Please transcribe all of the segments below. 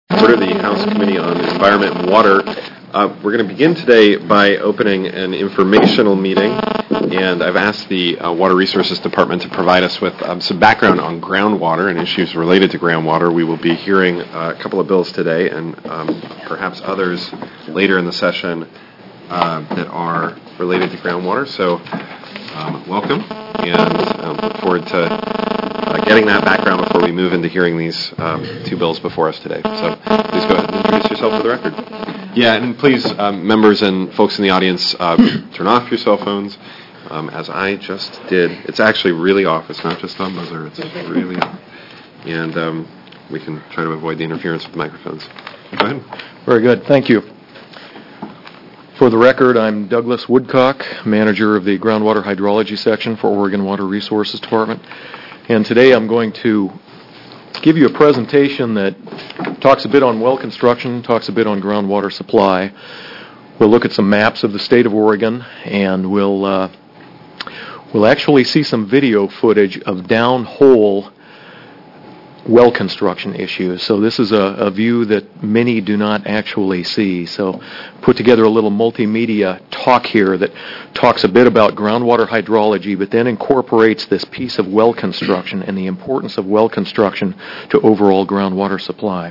Order the House Committee on Environment and Water. We're going to begin today by opening an informational meeting, and I've asked the Water Resources Department to provide us with some background on groundwater and issues related to groundwater. We will be hearing a couple of bills today and perhaps others later in the session that are related to groundwater. So welcome, and look forward to getting that background before we move into hearing these two bills before us today. So please go ahead and introduce yourself for the record. Yeah, and please, members and folks in the audience, turn off your cell phones, as I just did. It's actually really off. It's not just on buzzer. It's really off. And we can try to avoid the interference with the microphones. Go ahead. Very good. Thank you. For the record, I'm Douglas Woodcock, manager of the Groundwater Hydrology Section for Oregon Water Resources Department. And today I'm going to give you a presentation that talks a bit on well construction, talks a bit on groundwater supply. We'll look at some maps of the state of Oregon, and we'll actually see some video footage of downhole well construction issues. So this is a view that many do not actually see. So put together a little multimedia talk here that talks a bit about groundwater hydrology, but then incorporates this piece of well construction and the importance of well construction to overall groundwater supply.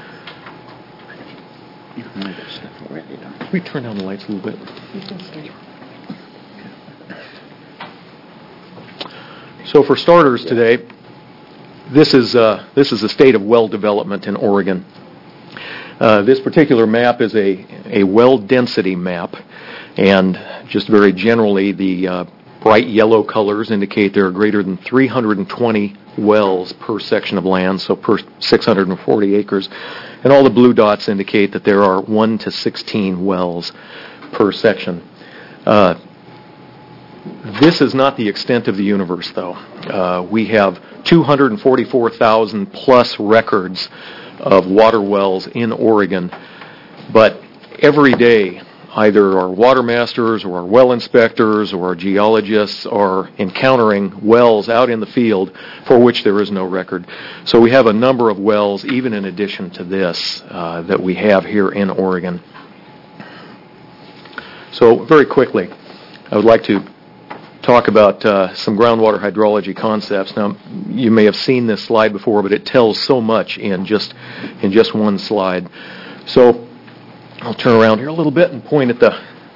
Can we turn down the lights a little bit? So for starters today, this is the state of well development in Oregon. This particular map is a well density map, and just very generally, the bright yellow colors indicate there are greater than 320 wells per section of land, so per 640 acres, and all the blue dots indicate that there are 1 to 16 wells per section. This is not the extent of the universe, though. We have 244,000 plus records of water wells in Oregon, but every day either our water masters or our well inspectors or our geologists are encountering wells out in the field for which there is no record. So we have a number of wells, even in addition to this, that we have here in Oregon. So very quickly, I would like to talk about some groundwater hydrology concepts. Now, you may have seen this slide before, but it tells so much in just one slide. So I'll turn around here a little bit and point at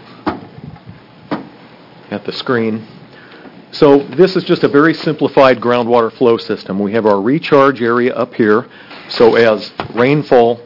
the screen. So this is just a very simplified groundwater flow system. We have our recharge area up here. So as rainfall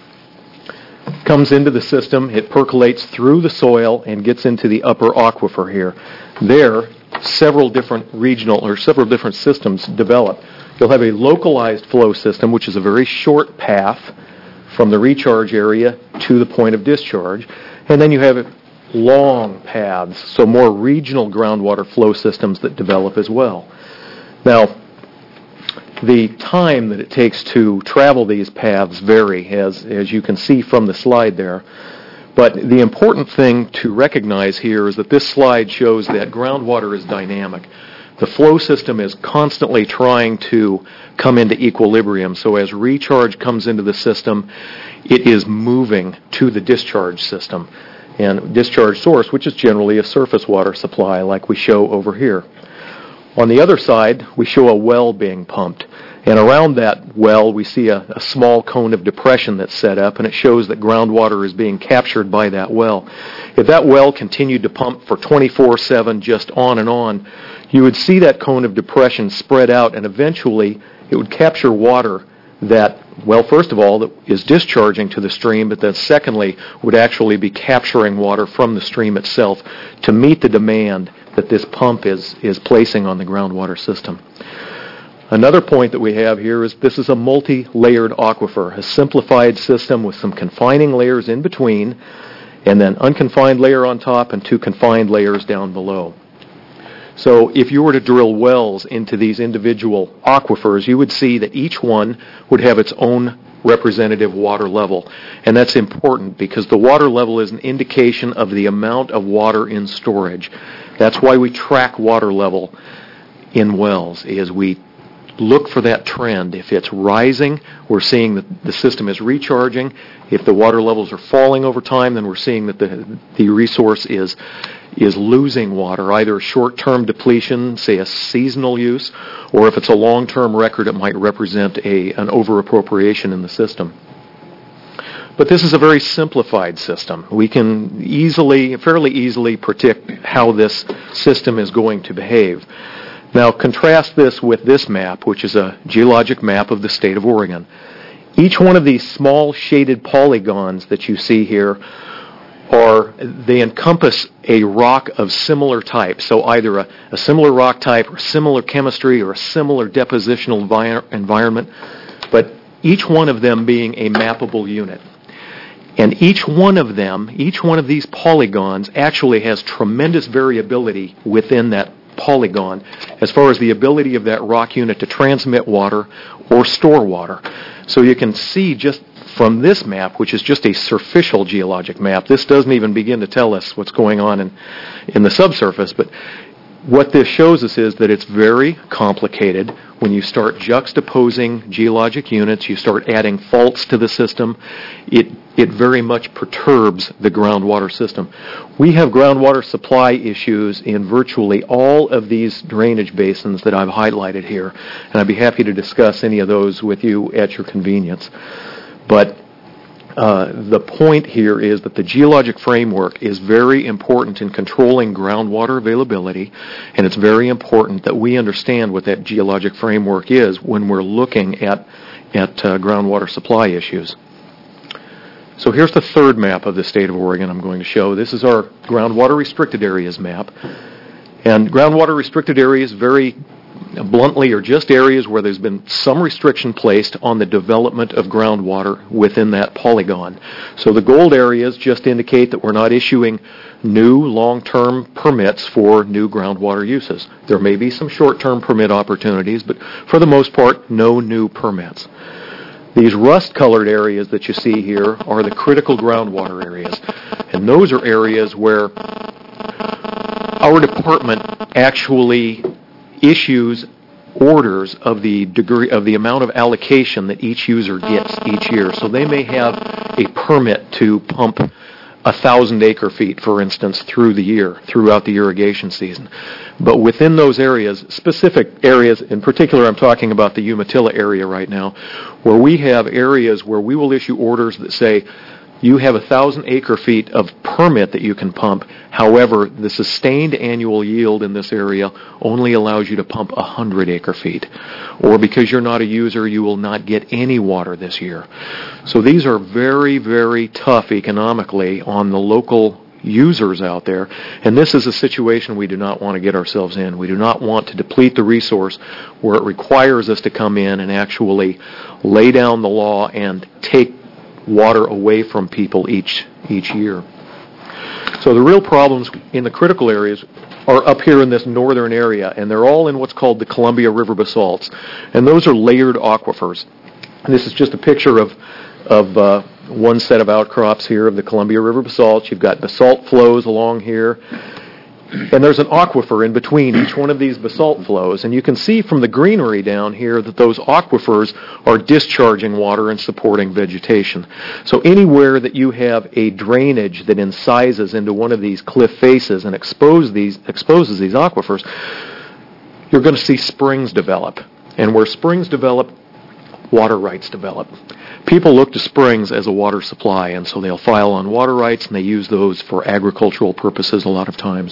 comes into the system, it percolates through the soil and gets into the upper aquifer here. There, several different systems develop. You'll have a localized flow system, which is a very short path from the recharge area to the point of discharge. And then you have long paths, so more regional groundwater flow systems that develop as well. Now, the time that it takes to travel these paths vary, as you can see from the slide there. But the important thing to recognize here is that this slide shows that groundwater is dynamic. The flow system is constantly trying to come into equilibrium. So as recharge comes into the system, it is moving to the discharge system. And discharge source, which is generally a surface water supply like we show over here. On the other side, we show a well being pumped. And around that well, we see a small cone of depression that's set up, and it shows that groundwater is being captured by that well. If that well continued to pump for 24/7, just on and on, you would see that cone of depression spread out, and eventually it would capture water that, well, first of all, that is discharging to the stream, but then secondly, would actually be capturing water from the stream itself to meet the demand that this pump is placing on the groundwater system. Another point that we have here is this is a multi-layered aquifer, a simplified system with some confining layers in between, and then unconfined layer on top and two confined layers down below. So if you were to drill wells into these individual aquifers, you would see that each one would have its own representative water level. And that's important because the water level is an indication of the amount of water in storage. That's why we track water level in wells, is we look for that trend. If it's rising, we're seeing that the system is recharging. If the water levels are falling over time, then we're seeing that the resource is losing water, either a short-term depletion, say a seasonal use, or if it's a long-term record, it might represent an over-appropriation in the system. But this is a very simplified system. We can fairly easily predict how this system is going to behave. Now contrast this with this map, which is a geologic map of the state of Oregon. Each one of these small shaded polygons that you see here they encompass a rock of similar type. So either a similar rock type or similar chemistry or a similar depositional environment, but each one of them being a mappable unit. And each one of these polygons actually has tremendous variability within that polygon as far as the ability of that rock unit to transmit water or store water. So you can see just from this map, which is just a superficial geologic map, this doesn't even begin to tell us what's going on in the subsurface, but what this shows us is that it's very complicated. When you start juxtaposing geologic units, you start adding faults to the system, it very much perturbs the groundwater system. We have groundwater supply issues in virtually all of these drainage basins that I've highlighted here, and I'd be happy to discuss any of those with you at your convenience. But the point here is that the geologic framework is very important in controlling groundwater availability, and it's very important that we understand what that geologic framework is when we're looking at groundwater supply issues. So here's the third map of the state of Oregon I'm going to show. This is our groundwater restricted areas map. And groundwater restricted areas, very bluntly, are just areas where there's been some restriction placed on the development of groundwater within that polygon. So the gold areas just indicate that we're not issuing new long-term permits for new groundwater uses. There may be some short-term permit opportunities, but for the most part, no new permits. These rust-colored areas that you see here are the critical groundwater areas. And those are areas where our department actually issues orders of the degree of the amount of allocation that each user gets each year. So they may have a permit to pump 1,000 acre-feet, for instance, throughout the irrigation season. But within those areas, specific areas, in particular I'm talking about the Umatilla area right now, where we have areas where we will issue orders that say, you have 1,000 acre-feet of permit that you can pump. However, the sustained annual yield in this area only allows you to pump 100 acre-feet. Or because you're not a user, you will not get any water this year. So these are very, very tough economically on the local users out there. And this is a situation we do not want to get ourselves in. We do not want to deplete the resource where it requires us to come in and actually lay down the law and take water away from people each year. So the real problems in the critical areas are up here in this northern area, and they're all in what's called the Columbia River basalts. And those are layered aquifers. And this is just a picture of one set of outcrops here of the Columbia River basalts. You've got basalt flows along here. And there's an aquifer in between each one of these basalt flows. And you can see from the greenery down here that those aquifers are discharging water and supporting vegetation. So anywhere that you have a drainage that incises into one of these cliff faces and exposes these aquifers, you're going to see springs develop. And where springs develop, water rights develop. People look to springs as a water supply, and so they'll file on water rights, and they use those for agricultural purposes a lot of times.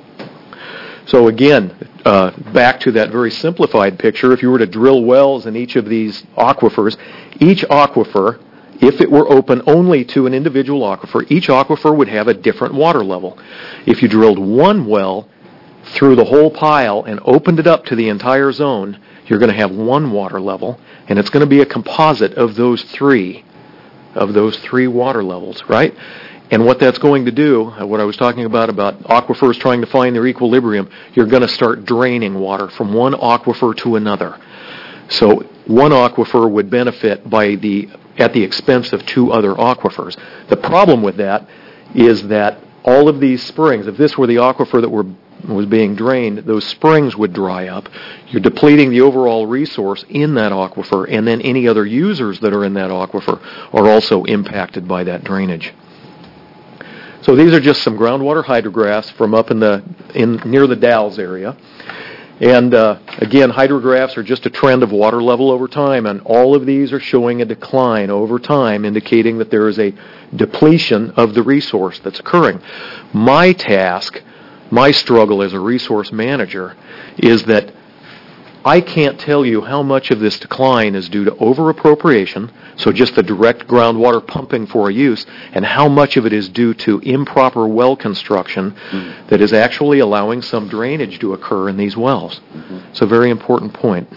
So again, back to that very simplified picture, if you were to drill wells in each of these aquifers, each aquifer, if it were open only to an individual aquifer, each aquifer would have a different water level. If you drilled one well through the whole pile and opened it up to the entire zone, you're going to have one water level, and it's going to be a composite of those three water levels, right? And what that's going to do, what I was talking about aquifers trying to find their equilibrium, you're going to start draining water from one aquifer to another. So one aquifer would benefit at the expense of two other aquifers. The problem with that is that all of these springs, if this were the aquifer that we're was being drained, those springs would dry up. You're depleting the overall resource in that aquifer, and then any other users that are in that aquifer are also impacted by that drainage. So these are just some groundwater hydrographs from up near the Dalles area. And again, hydrographs are just a trend of water level over time, and all of these are showing a decline over time, indicating that there is a depletion of the resource that's occurring. My task, my struggle as a resource manager, is that I can't tell you how much of this decline is due to over-appropriation, so just the direct groundwater pumping for a use, and how much of it is due to improper well construction that is actually allowing some drainage to occur in these wells. It's a very important point.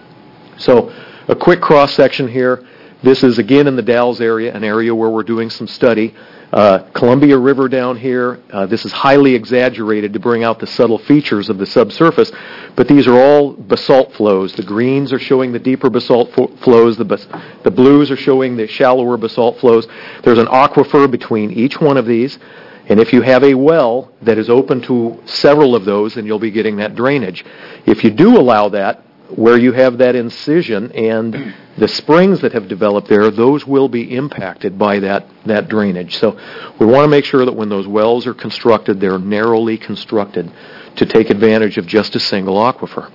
So a quick cross-section here. This is, again, in the Dalles area, an area where we're doing some study. Columbia River down here, this is highly exaggerated to bring out the subtle features of the subsurface, but these are all basalt flows. The greens are showing the deeper basalt flows, the blues are showing the shallower basalt flows. There's an aquifer between each one of these, and if you have a well that is open to several of those, then you'll be getting that drainage. If you do allow that, where you have that incision and the springs that have developed there, those will be impacted by that drainage. So we want to make sure that when those wells are constructed, they're narrowly constructed to take advantage of just a single aquifer.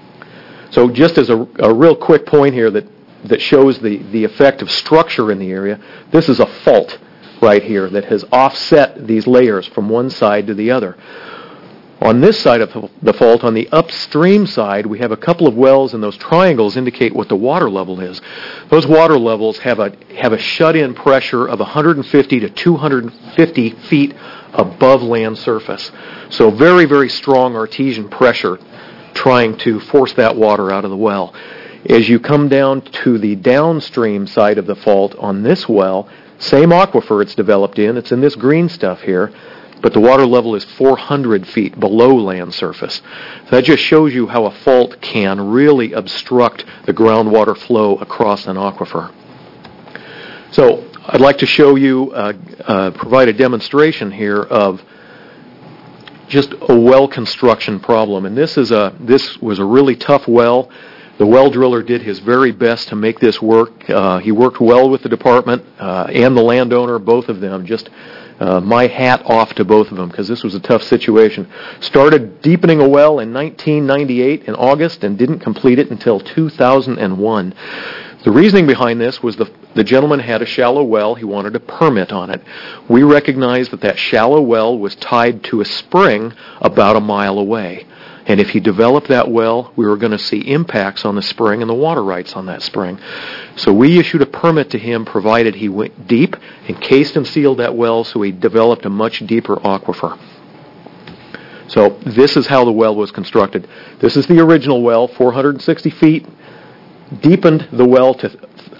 So just as a real quick point here that shows the effect of structure in the area, this is a fault right here that has offset these layers from one side to the other. On this side of the fault, on the upstream side, we have a couple of wells, and those triangles indicate what the water level is. Those water levels have a shut-in pressure of 150 to 250 feet above land surface. So very, very strong artesian pressure trying to force that water out of the well. As you come down to the downstream side of the fault on this well, same aquifer it's developed in. It's in this green stuff here. But the water level is 400 feet below land surface. So that just shows you how a fault can really obstruct the groundwater flow across an aquifer. So I'd like to show you, provide a demonstration here of just a well construction problem. And this was a really tough well. The well driller did his very best to make this work. He worked well with the department and the landowner, both of them. Just my hat off to both of them, because this was a tough situation. Started deepening a well in 1998 in August and didn't complete it until 2001. The reasoning behind this was the gentleman had a shallow well. He wanted a permit on it. We recognized that shallow well was tied to a spring about a mile away. And if he developed that well, we were going to see impacts on the spring and the water rights on that spring. So we issued a permit to him, provided he went deep, encased and sealed that well, so he developed a much deeper aquifer. So this is how the well was constructed. This is the original well, 460 feet, deepened the well to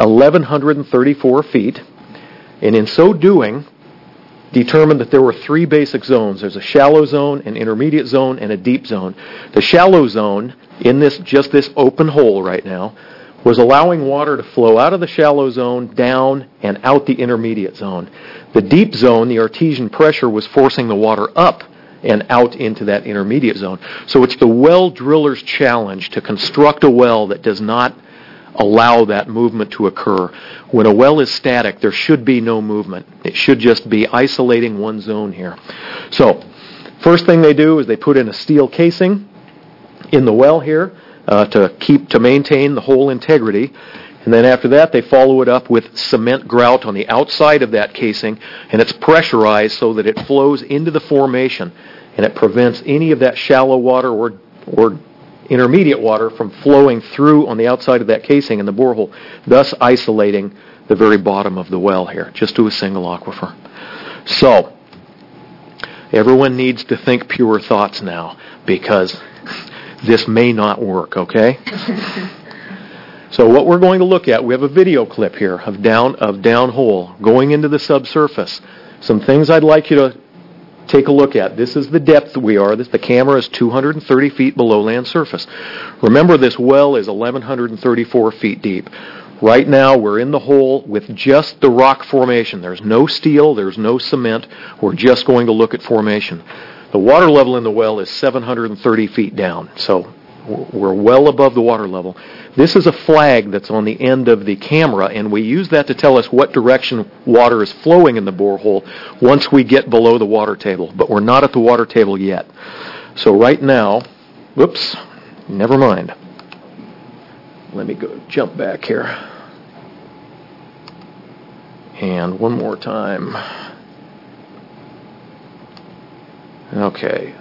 1,134 feet, and in so doing, determined that there were three basic zones. There's a shallow zone, an intermediate zone, and a deep zone. The shallow zone, in this open hole right now, was allowing water to flow out of the shallow zone, down, and out the intermediate zone. The deep zone, the artesian pressure, was forcing the water up and out into that intermediate zone. So it's the well driller's challenge to construct a well that does not allow that movement to occur. When a well is static, there should be no movement. It should just be isolating one zone here. So, first thing they do is they put in a steel casing in the well here to maintain the hole integrity. And then after that, they follow it up with cement grout on the outside of that casing, and it's pressurized so that it flows into the formation, and it prevents any of that shallow water or intermediate water from flowing through on the outside of that casing in the borehole, thus isolating the very bottom of the well here, just to a single aquifer. So, everyone needs to think pure thoughts now, because this may not work, okay? So what we're going to look at, we have a video clip here of downhole, going into the subsurface. Some things I'd like you to take a look at. This is the depth we are. The camera is 230 feet below land surface. Remember, this well is 1,134 feet deep. Right now, we're in the hole with just the rock formation. There's no steel, there's no cement. We're just going to look at formation. The water level in the well is 730 feet down, so we're well above the water level. This is a flag that's on the end of the camera, and we use that to tell us what direction water is flowing in the borehole once we get below the water table, but we're not at the water table yet. So right now, whoops, never mind. Let me go jump back here. And one more time. Okay.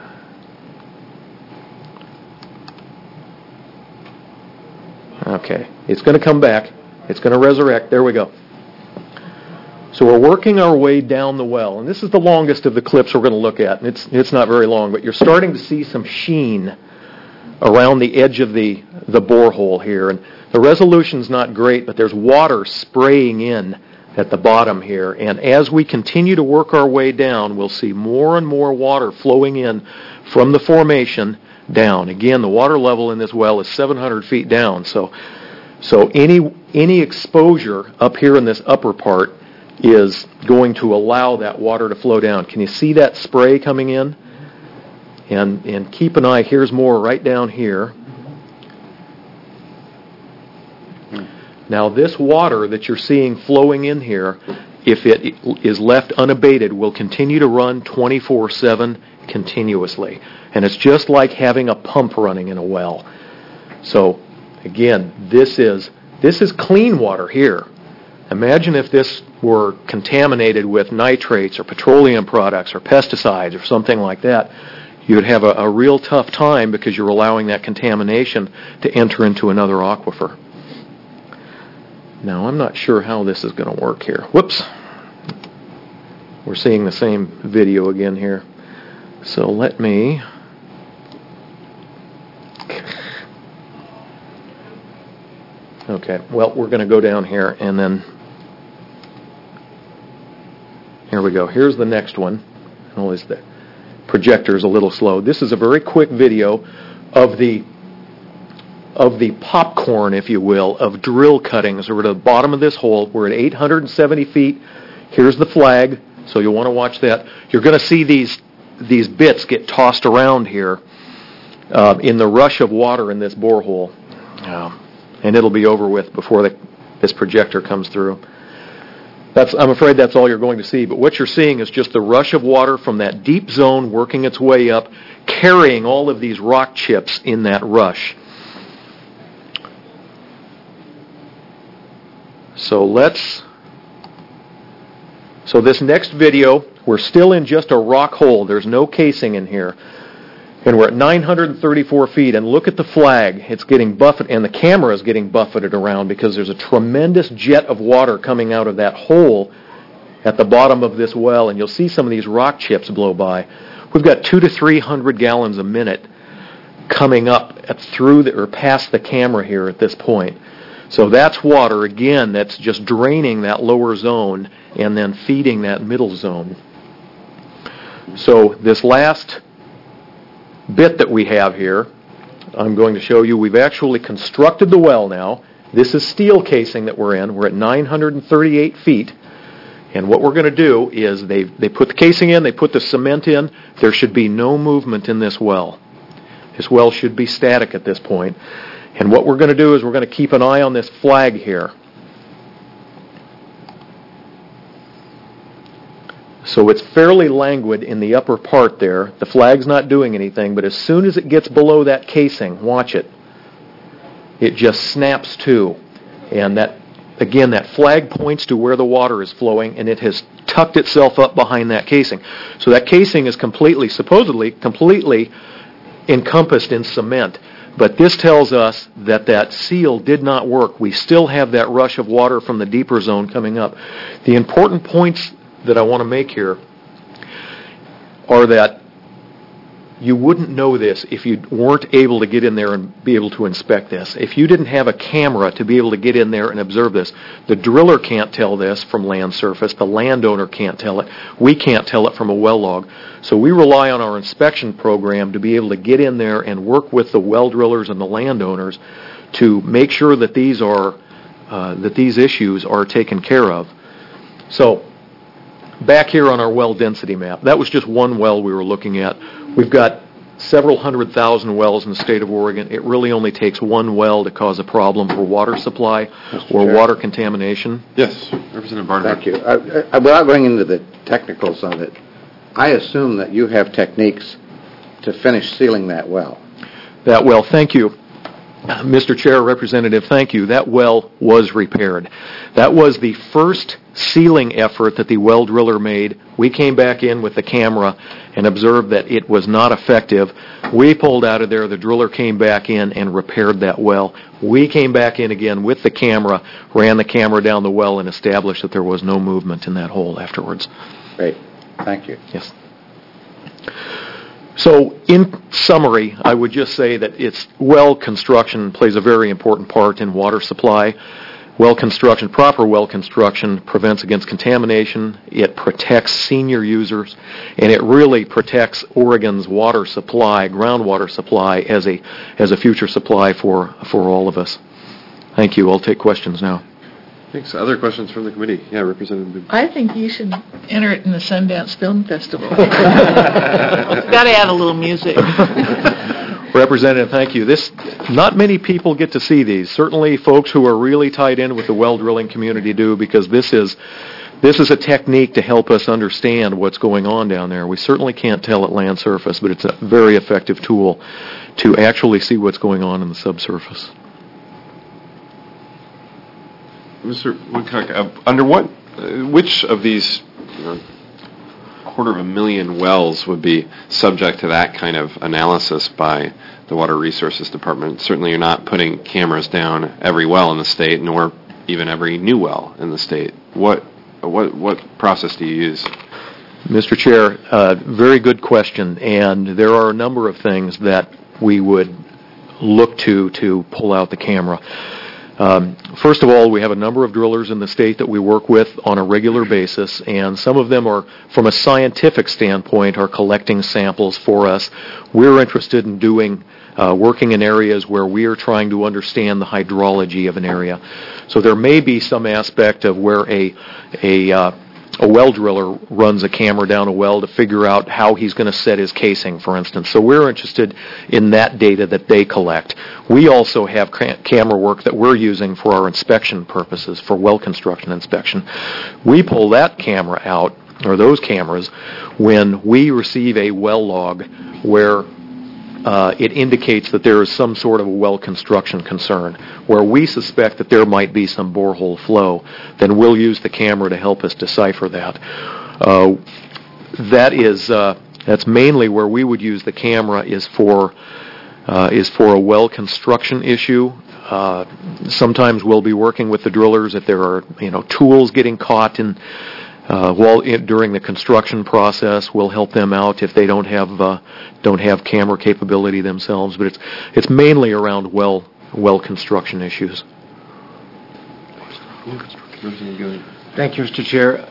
Okay. It's going to come back. It's going to resurrect. There we go. So we're working our way down the well. And this is the longest of the clips we're going to look at. And it's not very long, but you're starting to see some sheen around the edge of the borehole here. And the resolution's not great, but there's water spraying in at the bottom here. And as we continue to work our way down, we'll see more and more water flowing in from the formation down. Again, the water level in this well is 700 feet down. So any exposure up here in this upper part is going to allow that water to flow down. Can you see that spray coming in? And keep an eye. Here's more right down here. Now this water that you're seeing flowing in here, if it is left unabated, will continue to run 24/7 continuously. And it's just like having a pump running in a well. So again, this is clean water here. Imagine if this were contaminated with nitrates or petroleum products or pesticides or something like that. You would have a real tough time because you're allowing that contamination to enter into another aquifer. Now, I'm not sure how this is going to work here. Whoops. We're seeing the same video again here. So let me... Okay, well, we're going to go down here and then... Here we go. Here's the next one. Always the projector's a little slow. This is a very quick video of the popcorn, if you will, of drill cuttings. We're at the bottom of this hole. We're at 870 feet. Here's the flag, so you'll want to watch that. You're going to see these bits get tossed around here in the rush of water in this borehole. And it'll be over with before this projector comes through. I'm afraid that's all you're going to see, but what you're seeing is just the rush of water from that deep zone working its way up, carrying all of these rock chips in that rush. So this next video, we're still in just a rock hole. There's no casing in here. And we're at 934 feet, and look at the flag. It's getting buffeted, and the camera is getting buffeted around because there's a tremendous jet of water coming out of that hole at the bottom of this well, and you'll see some of these rock chips blow by. We've got 200 to 300 gallons a minute coming up past the camera here at this point. So that's water, again, that's just draining that lower zone and then feeding that middle zone. So this last bit that we have here, I'm going to show you, we've actually constructed the well now. This is steel casing that we're in. We're at 938 feet. And what we're going to do is they put the casing in, they put the cement in. There should be no movement in this well. This well should be static at this point. And what we're going to do is we're going to keep an eye on this flag here. So it's fairly languid in the upper part there. The flag's not doing anything, but as soon as it gets below that casing, watch it. It just snaps to. And that flag points to where the water is flowing, and it has tucked itself up behind that casing. So that casing is supposedly completely encompassed in cement. But this tells us that seal did not work. We still have that rush of water from the deeper zone coming up. The important points that I want to make here are that you wouldn't know this if you weren't able to get in there and be able to inspect this. If you didn't have a camera to be able to get in there and observe this, the driller can't tell this from land surface. The landowner can't tell it. We can't tell it from a well log. So we rely on our inspection program to be able to get in there and work with the well drillers and the landowners to make sure that these issues are taken care of. So back here on our well density map, that was just one well we were looking at. We've got several 100,000 wells in the state of Oregon. It really only takes one well to cause a problem for water supply or water contamination. Yes, Representative Barnhart. Thank you. Without going into the technicals of it, I assume that you have techniques to finish sealing that well. That well, thank you. Mr. Chair, Representative, thank you. That well was repaired. That was the first sealing effort that the well driller made. We came back in with the camera and observed that it was not effective. We pulled out of there. The driller came back in and repaired that well. We came back in again with the camera, ran the camera down the well, and established that there was no movement in that hole afterwards. Great. Thank you. Yes. So, in summary, I would just say that well construction plays a very important part in water supply. Well construction, proper well construction, prevents against contamination. It protects senior users, and it really protects Oregon's water supply, groundwater supply, as a future supply for all of us. Thank you. I'll take questions now. Thanks. Other questions from the committee? Yeah, Representative. I think you should enter it in the Sundance Film Festival. Got to add a little music. Representative, thank you. Not many people get to see these. Certainly folks who are really tied in with the well drilling community do, because this is a technique to help us understand what's going on down there. We certainly can't tell at land surface, but it's a very effective tool to actually see what's going on in the subsurface. Mr. Woodcock, which of these 250,000 wells would be subject to that kind of analysis by the Water Resources Department? Certainly you're not putting cameras down every well in the state, nor even every new well in the state. What process do you use? Mr. Chair, very good question, and there are a number of things that we would look to pull out the camera. First of all, we have a number of drillers in the state that we work with on a regular basis, and some of them are, from a scientific standpoint, are collecting samples for us. We're interested in working in areas where we are trying to understand the hydrology of an area. So there may be some aspect of where a well driller runs a camera down a well to figure out how he's going to set his casing, for instance. So we're interested in that data that they collect. We also have camera work that we're using for our inspection purposes, for well construction inspection. We pull that camera out, or those cameras, when we receive a well log where it indicates that there is some sort of a well construction concern, where we suspect that there might be some borehole flow. Then we'll use the camera to help us decipher that. That's mainly where we would use the camera is for a well construction issue. Sometimes we'll be working with the drillers if there are tools getting caught during the construction process. We'll help them out if they don't have camera capability themselves. But it's mainly around well construction issues. Thank you, Mr. Chair.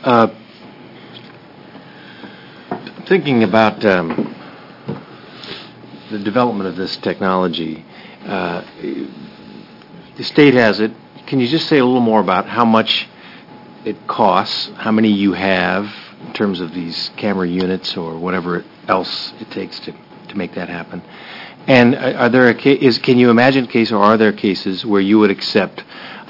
Thinking about the development of this technology, the state has it. Can you just say a little more about how much it costs, how many you have in terms of these camera units or whatever else it takes to make that happen? And can you imagine a case, or are there cases where you would accept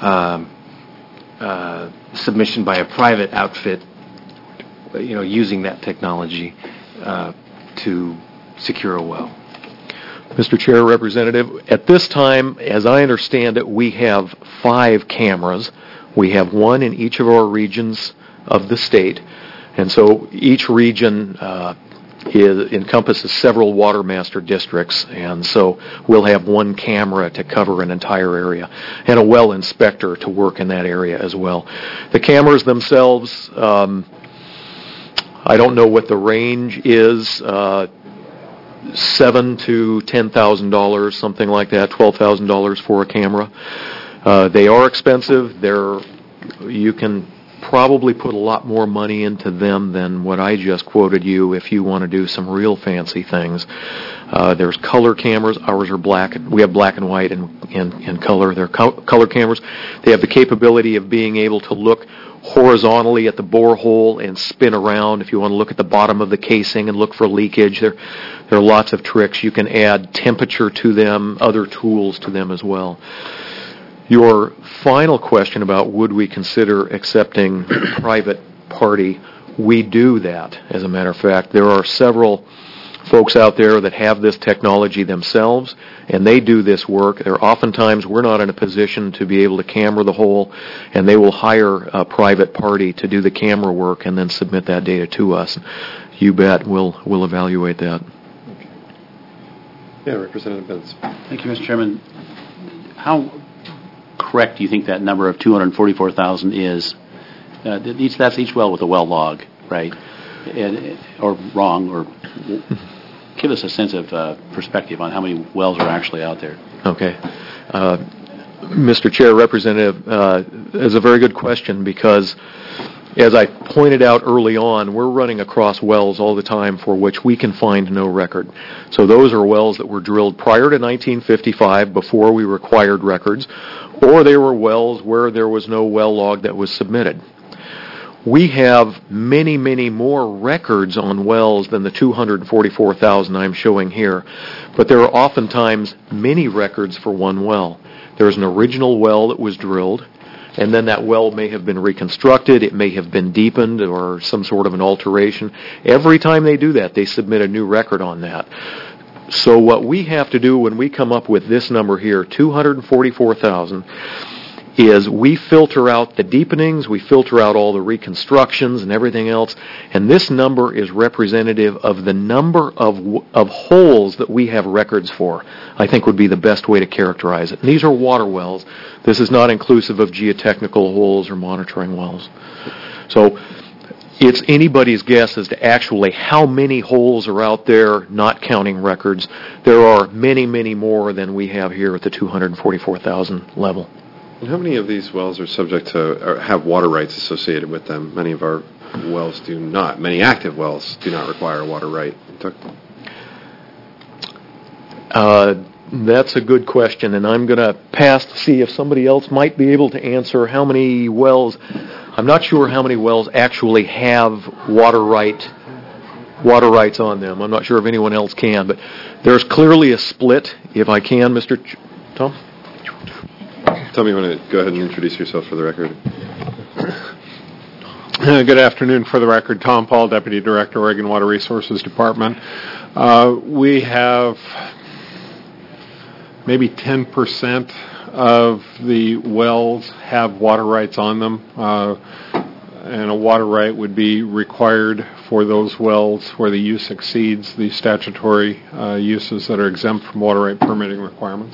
submission by a private outfit, using that technology to secure a well? Mr. Chair, Representative, at this time, as I understand it, we have 5 cameras. We have one in each of our regions of the state, and so each region encompasses several water master districts, and so we'll have one camera to cover an entire area, and a well inspector to work in that area as well. The cameras themselves, I don't know what the range is, $7,000 to $10,000, something like that, $12,000 for a camera. They are expensive. You can probably put a lot more money into them than what I just quoted you if you want to do some real fancy things. There's color cameras. Ours are black. We have black and white and color. They're color cameras. They have the capability of being able to look horizontally at the borehole and spin around if you want to look at the bottom of the casing and look for leakage. There are lots of tricks. You can add temperature to them, other tools to them as well. Your final question about would we consider accepting private party, we do that, as a matter of fact. There are several folks out there that have this technology themselves, and they do this work. Oftentimes we're not in a position to be able to camera the hole, and they will hire a private party to do the camera work and then submit that data to us. You bet, we'll evaluate that. Yeah, Representative Benz. Thank you, Mr. Chairman. How correct do you think that number of 244,000 is? That's each well with a well log, right? Or wrong, or give us a sense of perspective on how many wells are actually out there. Okay. Mr. Chair, Representative, is a very good question because, as I pointed out early on, we're running across wells all the time for which we can find no record. So those are wells that were drilled prior to 1955, before we required records, or they were wells where there was no well log that was submitted. We have many, many more records on wells than the 244,000 I'm showing here, but there are oftentimes many records for one well. There's an original well that was drilled, and then that well may have been reconstructed, it may have been deepened, or some sort of an alteration. Every time they do that, they submit a new record on that. So what we have to do when we come up with this number here, 244,000, is we filter out the deepenings, we filter out all the reconstructions and everything else, and this number is representative of the number of holes that we have records for, I think would be the best way to characterize it. And these are water wells. This is not inclusive of geotechnical holes or monitoring wells. So it's anybody's guess as to actually how many holes are out there, not counting records. There are many, many more than we have here at the 244,000 level. And how many of these wells are subject to, or have water rights associated with them? Many of our wells do not. Many active wells do not require a water right. That's a good question, and I'm going to pass to see if somebody else might be able to answer how many wells. I'm not sure how many wells actually have water rights on them. I'm not sure if anyone else can, but there's clearly a split. If I can, Mr. Tom? Tell me, you want to go ahead and introduce yourself for the record. Good afternoon. For the record, Tom Paul, Deputy Director, Oregon Water Resources Department. We have maybe 10% of the wells have water rights on them, and a water right would be required for those wells where the use exceeds the statutory uses that are exempt from water right permitting requirements.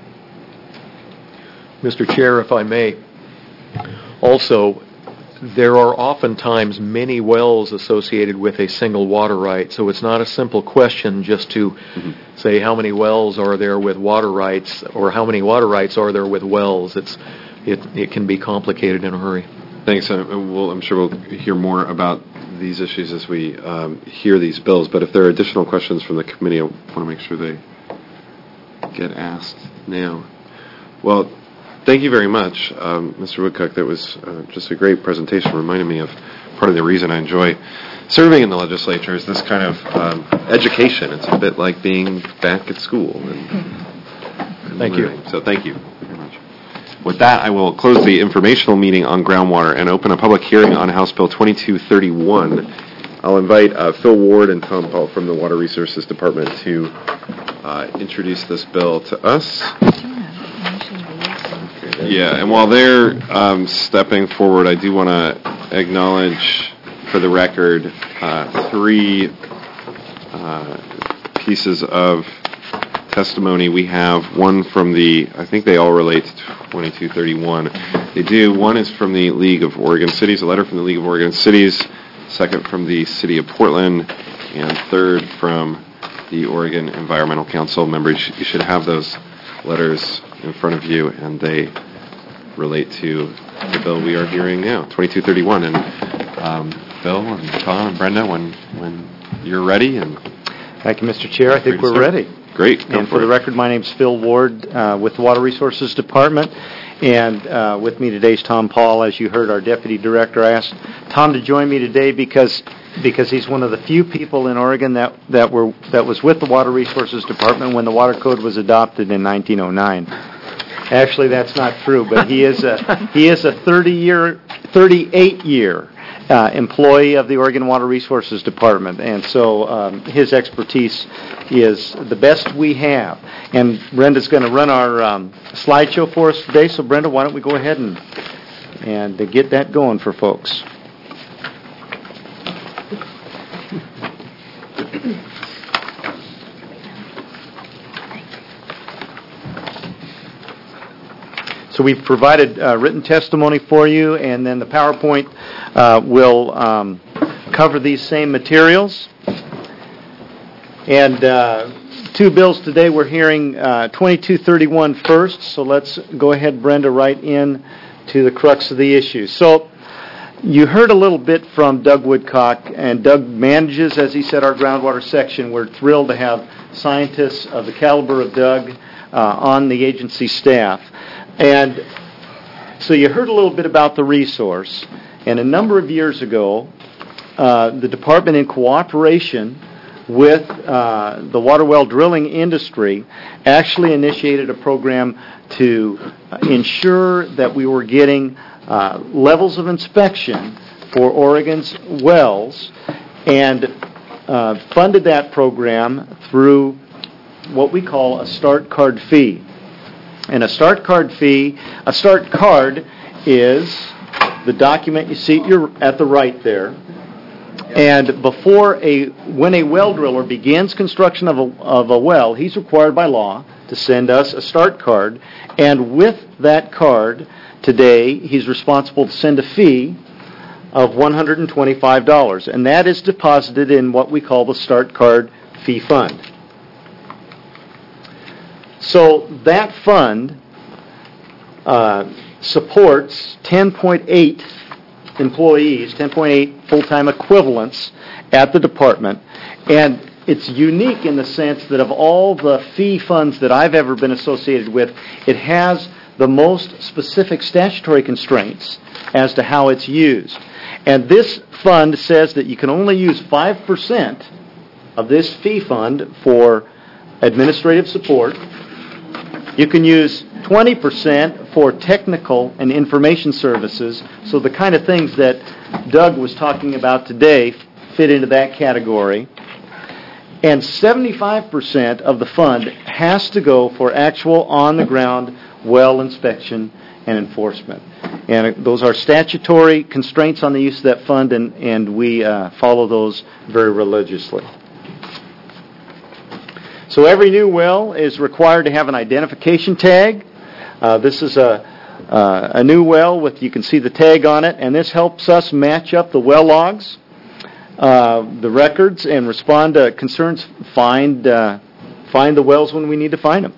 Mr. Chair, if I may, also, there are oftentimes many wells associated with a single water right, so it's not a simple question just to say how many wells are there with water rights or how many water rights are there with wells. It can be complicated in a hurry. Thanks. I'm sure we'll hear more about these issues as we hear these bills, but if there are additional questions from the committee, I want to make sure they get asked now. Well, thank you very much, Mr. Woodcock. That was just a great presentation. Reminded me of part of the reason I enjoy serving in the legislature is this kind of education. It's a bit like being back at school. And thank learning. you. So thank you very much. With that, I will close the informational meeting on groundwater and open a public hearing on House Bill 2231. I'll invite Phil Ward and Tom Paul from the Water Resources Department to introduce this bill to us. Yeah, and while they're stepping forward, I do want to acknowledge, for the record, three pieces of testimony. We have one from I think they all relate to 2231. They do. One is from the League of Oregon Cities, a letter from the League of Oregon Cities, second from the City of Portland, and third from the Oregon Environmental Council. Members, you should have those letters in front of you, and they relate to the bill we are hearing now, 2231. And Bill and Tom and Brenda, when you're ready. And thank you, Mr. Chair. I think we're ready. Great. And for the record, my name's Phil Ward with the Water Resources Department. And with me today is Tom Paul, as you heard, our Deputy Director. I asked Tom to join me today because he's one of the few people in Oregon that was with the Water Resources Department when the Water Code was adopted in 1909. Actually, that's not true, but he is a 38-year employee of the Oregon Water Resources Department, and so his expertise is the best we have. And Brenda's going to run our slideshow for us today. So, Brenda, why don't we go ahead and get that going for folks? So we've provided written testimony for you, and then the PowerPoint will cover these same materials. And two bills today. We're hearing 2231 first, so let's go ahead, Brenda, right in to the crux of the issue. So you heard a little bit from Doug Woodcock, and Doug manages, as he said, our groundwater section. We're thrilled to have scientists of the caliber of Doug on the agency staff. And so you heard a little bit about the resource, and a number of years ago, the department, in cooperation with the water well drilling industry, actually initiated a program to ensure that we were getting levels of inspection for Oregon's wells, and funded that program through what we call a start card fee. And a start card is the document you see at the right there. And when a well driller begins construction of a well, he's required by law to send us a start card. And with that card, today, he's responsible to send a fee of $125. And that is deposited in what we call the start card fee fund. So that fund supports 10.8 employees, 10.8 full-time equivalents at the department. And it's unique in the sense that of all the fee funds that I've ever been associated with, it has the most specific statutory constraints as to how it's used. And this fund says that you can only use 5% of this fee fund for administrative support. You can use 20% for technical and information services, so the kind of things that Doug was talking about today fit into that category. And 75% of the fund has to go for actual on-the-ground well inspection and enforcement. And those are statutory constraints on the use of that fund, and we follow those very religiously. So every new well is required to have an identification tag. This is a new well with, you can see the tag on it, and this helps us match up the well logs, the records, and respond to concerns, find the wells when we need to find them.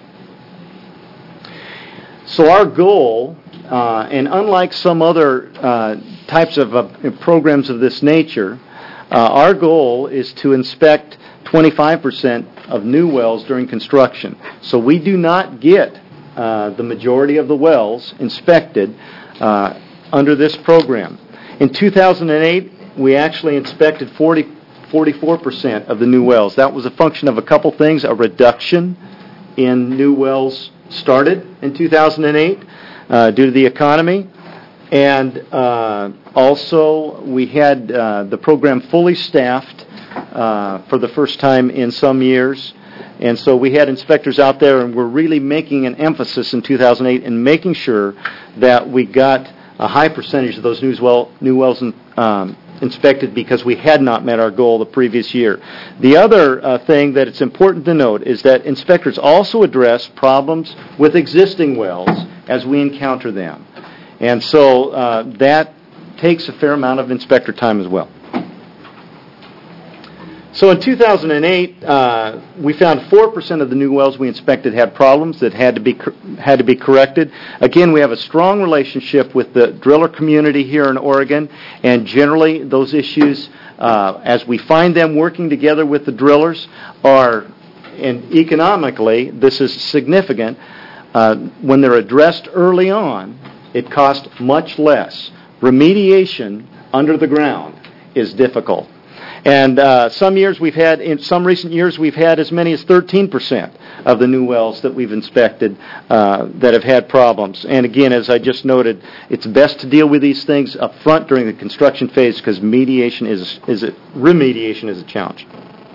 So our goal, and unlike some other types of programs of this nature, our goal is to inspect 25% of new wells during construction. So we do not get the majority of the wells inspected under this program. In 2008, we actually inspected 44% of the new wells. That was a function of a couple things: a reduction in new wells started in 2008 due to the economy, and also we had the program fully staffed for the first time in some years. And so we had inspectors out there, and we're really making an emphasis in 2008 in making sure that we got a high percentage of those new wells inspected, because we had not met our goal the previous year. The other thing that it's important to note is that inspectors also address problems with existing wells as we encounter them. And so that takes a fair amount of inspector time as well. So in 2008, we found 4% of the new wells we inspected had problems that had to be corrected. Again, we have a strong relationship with the driller community here in Oregon, and generally those issues, as we find them working together with the drillers, and economically, this is significant, when they're addressed early on, it costs much less. Remediation under the ground is difficult. And in some recent years, we've had as many as 13% of the new wells that we've inspected that have had problems. And again, as I just noted, it's best to deal with these things up front during the construction phase because remediation is a challenge.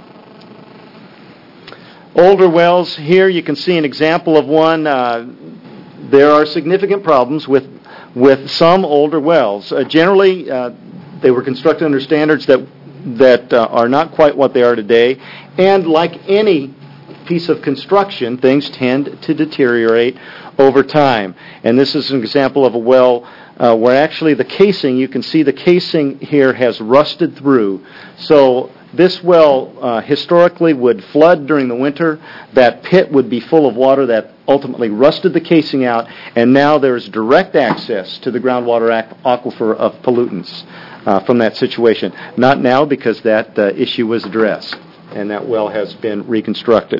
Older wells, here you can see an example of one. There are significant problems with some older wells. Generally, they were constructed under standards that are not quite what they are today. And like any piece of construction, things tend to deteriorate over time. And this is an example of a well where actually the casing, you can see the casing here has rusted through. So this well historically would flood during the winter. That pit would be full of water that ultimately rusted the casing out, and now there's direct access to the groundwater aquifer of pollutants from that situation. Not now, because that issue was addressed, and that well has been reconstructed.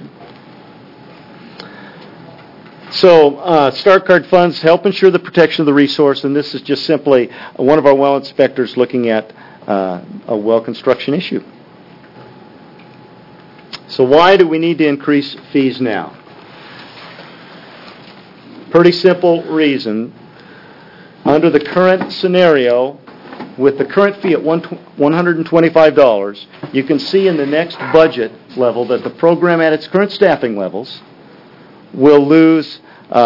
So, Start Card funds help ensure the protection of the resource, and this is just simply one of our well inspectors looking at a well construction issue. So why do we need to increase fees now? Pretty simple reason. Under the current scenario, with the current fee at $125, you can see in the next budget level that the program at its current staffing levels will lose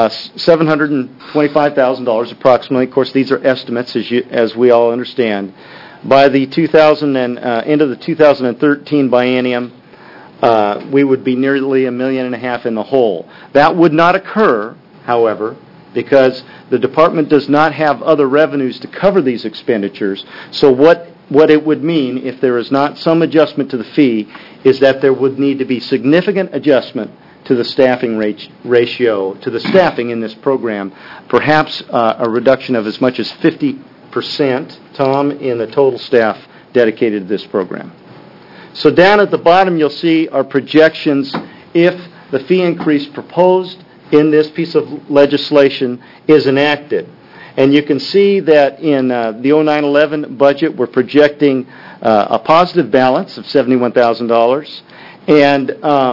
$725,000 approximately. Of course, these are estimates, as we all understand. By the end of the 2013 biennium, we would be nearly $1.5 million in the hole. That would not occur, however, because the department does not have other revenues to cover these expenditures. So what it would mean, if there is not some adjustment to the fee, is that there would need to be significant adjustment to the staffing ratio, to the staffing in this program, perhaps a reduction of as much as 50%, Tom, in the total staff dedicated to this program. So down at the bottom, you'll see our projections if the fee increase proposed in this piece of legislation is enacted. And you can see that in the 09-11 budget, we're projecting a positive balance of $71,000. And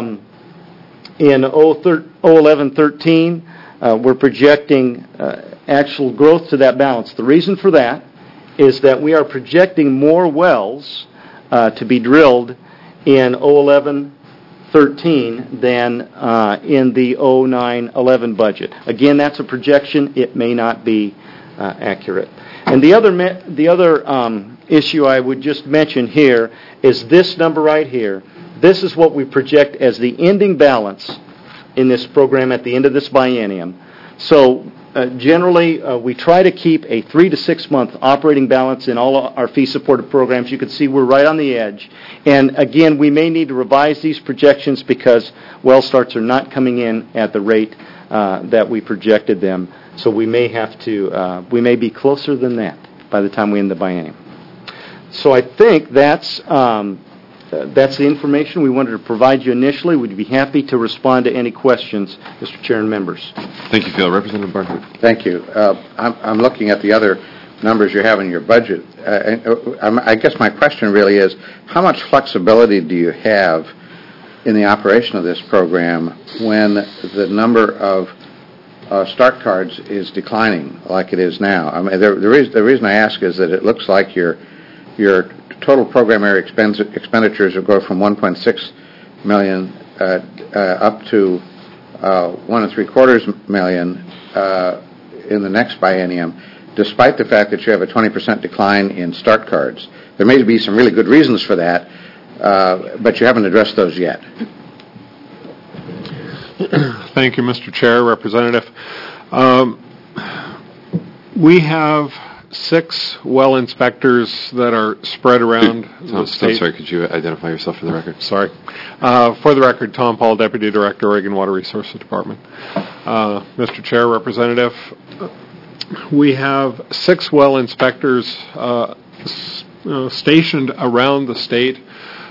in 2011-13, we're projecting actual growth to that balance. The reason for that is that we are projecting more wells to be drilled in 2011-13 than in the 09-11 budget. Again, that's a projection. It may not be accurate. And the other issue I would just mention here is this number right here. This is what we project as the ending balance in this program at the end of this biennium. So generally, we try to keep a 3 to 6 month operating balance in all our fee-supported programs. You can see we're right on the edge. And again, we may need to revise these projections because well starts are not coming in at the rate that we projected them. So we may be closer than that by the time we end the biennium. So I think that's the information we wanted to provide you initially. We'd be happy to respond to any questions, Mr. Chair and members. Thank you, Phil. Representative Bartlett. Thank you. I'm looking at the other numbers you have in your budget. I guess my question really is, how much flexibility do you have in the operation of this program when the number of start cards is declining like it is now? I mean, the reason I ask is that it looks like your total program area expenditures will go from $1.6 million up to $1.75 million in the next biennium, despite the fact that you have a 20% decline in start cards. There may be some really good reasons for that, but you haven't addressed those yet. Thank you, Mr. Chair, Representative. We have 6 well inspectors that are spread around the I'm state. sorry, could you identify yourself for the record? Sorry. For the record, Tom Paul, Deputy Director, Oregon Water Resources Department. Mr. Chair, Representative, we have 6 well inspectors stationed around the state.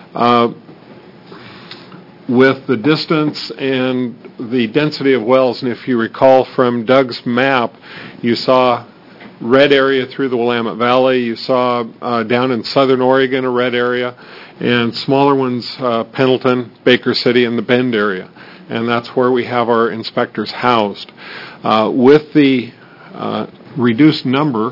With the distance and the density of wells, and if you recall from Doug's map, you saw red area through the Willamette Valley, you saw down in southern Oregon a red area, and smaller ones, Pendleton, Baker City, and the Bend area. And that's where we have our inspectors housed. With the reduced number,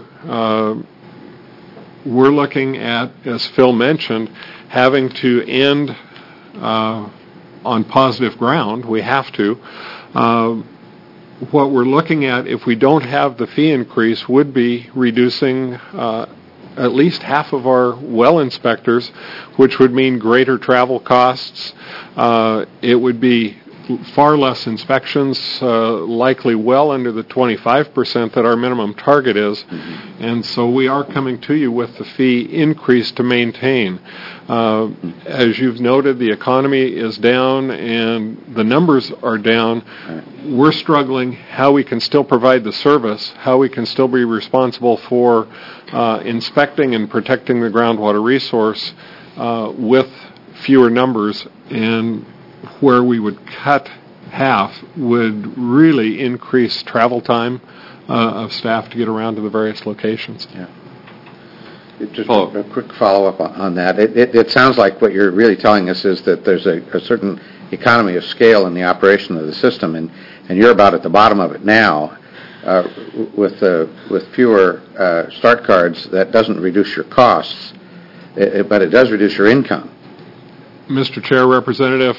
we're looking at, as Phil mentioned, having to end on positive ground. We have to. What we're looking at, if we don't have the fee increase, would be reducing at least half of our well inspectors, which would mean greater travel costs. It would be far less inspections, likely well under the 25% that our minimum target is. Mm-hmm. And so we are coming to you with the fee increase to maintain. As you've noted, the economy is down and the numbers are down. We're struggling how we can still provide the service, how we can still be responsible for inspecting and protecting the groundwater resource with fewer numbers, and where we would cut half would really increase travel time of staff to get around to the various locations. Yeah. Just a quick follow-up on that. It sounds like what you're really telling us is that there's a certain economy of scale in the operation of the system, and you're about at the bottom of it now. With fewer start cards, that doesn't reduce your costs, but it does reduce your income. Mr. Chair, Representative,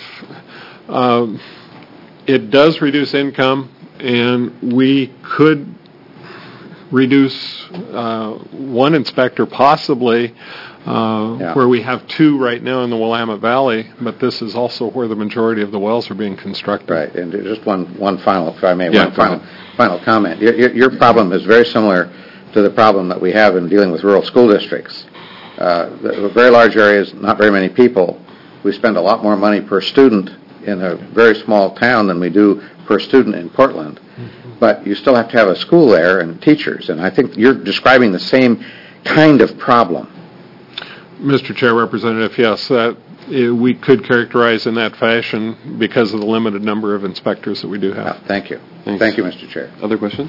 it does reduce income, and we could reduce one inspector possibly where we have 2 right now in the Willamette Valley, but this is also where the majority of the wells are being constructed. Right, and just one final, if I may, final comment. Your problem is very similar to the problem that we have in dealing with rural school districts. The very large areas, not very many people. We spend a lot more money per student in a very small town than we do per student in Portland. Mm-hmm. But you still have to have a school there and teachers, and I think you're describing the same kind of problem. Mr. Chair, Representative, yes, we could characterize in that fashion because of the limited number of inspectors that we do have. Thank you. Thanks. Thank you, Mr. Chair. Other questions?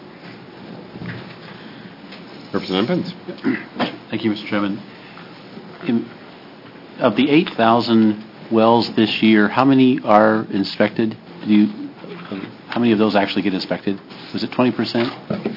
Representative Pence. Thank you, Mr. Chairman. Of the 8,000 wells this year, how many are inspected? How many of those actually get inspected? Was it 20%?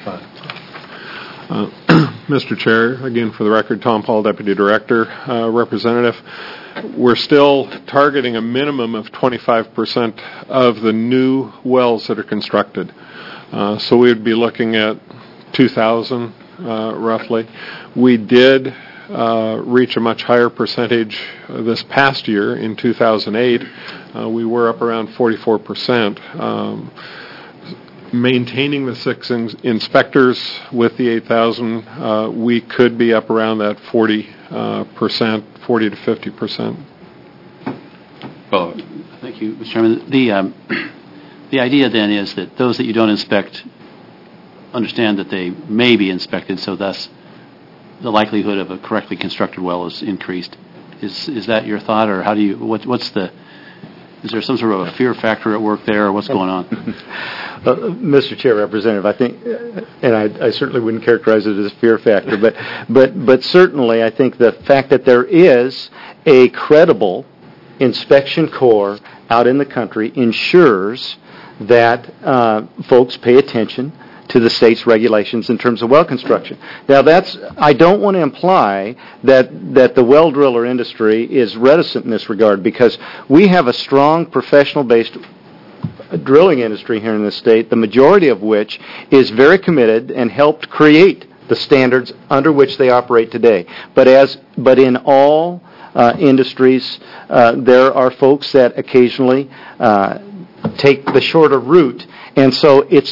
Mr. Chair, again for the record, Tom Paul, Deputy Director, Representative, we're still targeting a minimum of 25% of the new wells that are constructed. So we would be looking at 2,000 roughly. We did reach a much higher percentage this past year in 2008. We were up around 44%. Maintaining the 6 inspectors with the 8,000, we could be up around that 40%, 40 to 50%. Well, thank you, Mr. Chairman. The idea then is that those that you don't inspect understand that they may be inspected, so thus the likelihood of a correctly constructed well is increased. Is that your thought, or how do you? Is there some sort of a fear factor at work there, or what's going on? Mr. Chair, Representative, I think, and I certainly wouldn't characterize it as a fear factor, but certainly I think the fact that there is a credible inspection corps out in the country ensures that folks pay attention to the state's regulations in terms of well construction. Now, I don't want to imply that the well driller industry is reticent in this regard, because we have a strong professional-based drilling industry here in the state, the majority of which is very committed and helped create the standards under which they operate today. But in all industries, there are folks that occasionally take the shorter route, and so it's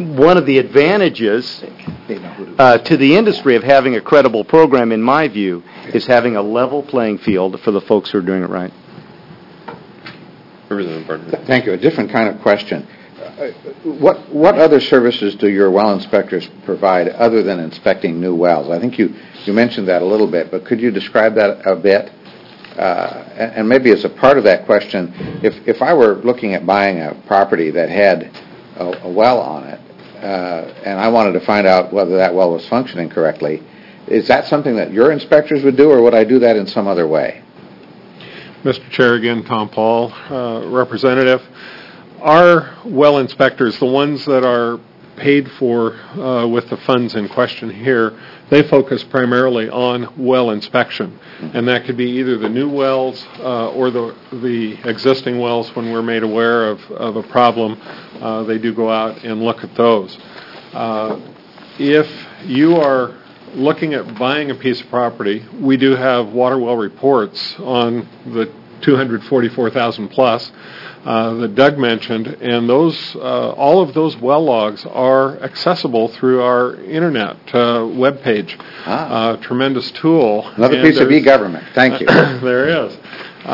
one of the advantages to the industry of having a credible program, in my view, is having a level playing field for the folks who are doing it right. Representative Barton. Thank you. A different kind of question. What other services do your well inspectors provide other than inspecting new wells? I think you mentioned that a little bit, but could you describe that a bit? And maybe as a part of that question, if I were looking at buying a property that had a well on it, and I wanted to find out whether that well was functioning correctly, is that something that your inspectors would do, or would I do that in some other way? Mr. Chair, again, Tom Paul, Representative. Our well inspectors, the ones that are paid for with the funds in question here, they focus primarily on well inspection. And that could be either the new wells or the existing wells. When we're made aware of a problem, they do go out and look at those. If you are looking at buying a piece of property, we do have water well reports on the 244,000 plus that Doug mentioned, and those all of those well logs are accessible through our internet webpage. Tremendous tool. Another piece of e-government. Thank you. There is.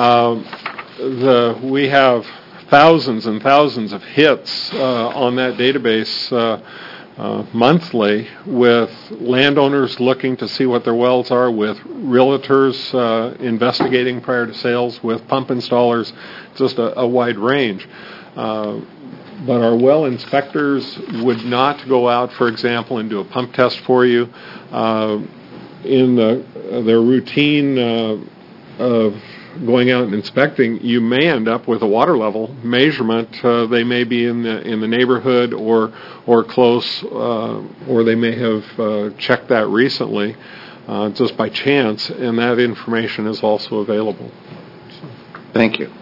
We have thousands and thousands of hits on that database monthly, with landowners looking to see what their wells are, with realtors investigating prior to sales, with pump installers, just a wide range. But our well inspectors would not go out, for example, and do a pump test for you. In their routine of going out and inspecting, you may end up with a water level measurement. They may be in the neighborhood or close, or they may have checked that recently just by chance, and that information is also available. Thank you.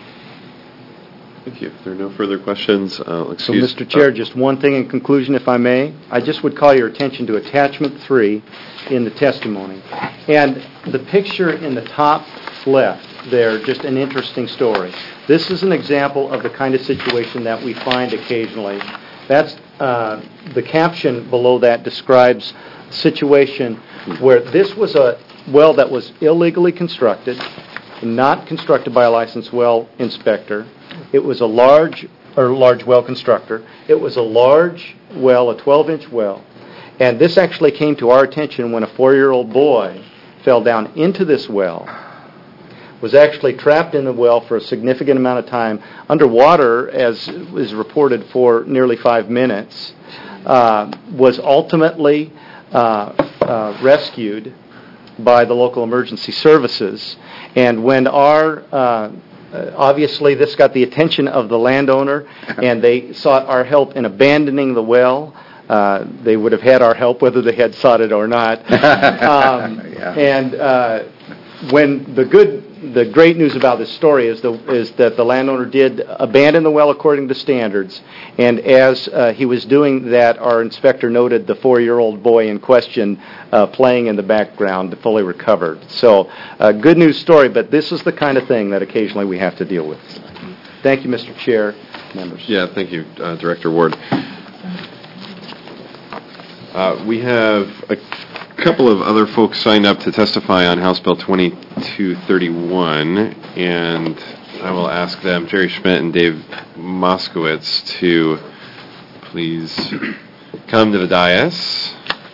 Thank you. If there are no further questions, So, Mr. Chair, just one thing in conclusion, if I may. I just would call your attention to Attachment 3 in the testimony. And the picture in the top left there, just an interesting story. This is an example of the kind of situation that we find occasionally. That's the caption below that describes a situation where this was a well that was illegally constructed, not constructed by a licensed well inspector. It was a large well constructor. It was a large well, a 12-inch well. And this actually came to our attention when a 4-year-old boy fell down into this well, was actually trapped in the well for a significant amount of time, underwater, as is reported, for nearly 5 minutes, was ultimately rescued by the local emergency services. And when obviously this got the attention of the landowner, and they sought our help in abandoning the well. They would have had our help whether they had sought it or not. And when the great news about this story is that the landowner did abandon the well according to standards, and as he was doing that, our inspector noted the 4-year-old boy in question playing in the background, fully recovered. So, good news story, but this is the kind of thing that occasionally we have to deal with. Thank you, Mr. Chair, members. Yeah, thank you, Director Ward. We have a couple of other folks signed up to testify on House Bill 2231, and I will ask them, Jerry Schmidt and Dave Moskowitz, to please come to the dais.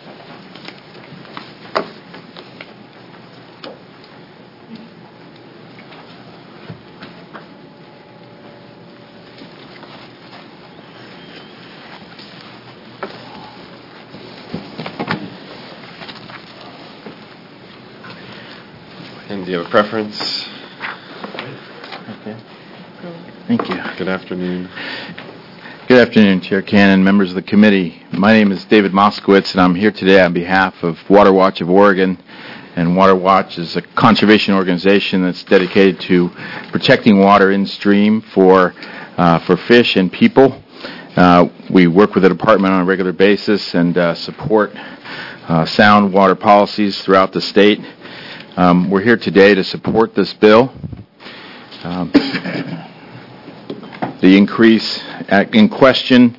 And do you have a preference? Okay. Thank you. Good afternoon. Good afternoon, Chair Cannon, members of the committee. My name is David Moskowitz, and I'm here today on behalf of Water Watch of Oregon. And Water Watch is a conservation organization that's dedicated to protecting water in stream for fish and people. We work with the department on a regular basis and support sound water policies throughout the state. We're here today to support this bill. The increase in question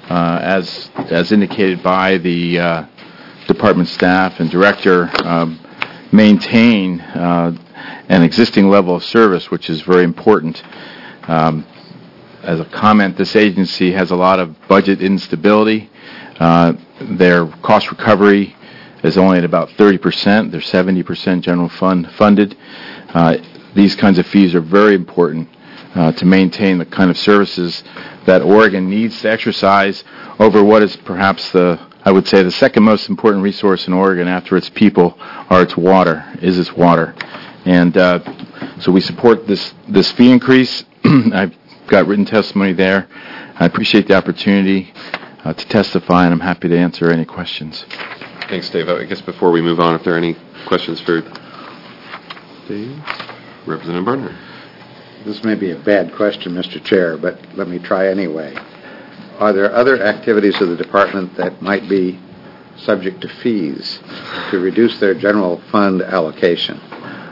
as indicated by the department staff and director, maintain an existing level of service, which is very important. As a comment, this agency has a lot of budget instability. Their cost recovery is only at about 30%. They're 70% general fund funded. These kinds of fees are very important to maintain the kind of services that Oregon needs to exercise over what is perhaps I would say the second most important resource in Oregon after its people is its water. And so we support this fee increase. I've got written testimony there. I appreciate the opportunity to testify, and I'm happy to answer any questions. Thanks, Dave. I guess before we move on, if there are any questions for Dave? Representative Barnhart. This may be a bad question, Mr. Chair, but let me try anyway. Are there other activities of the department that might be subject to fees to reduce their general fund allocation?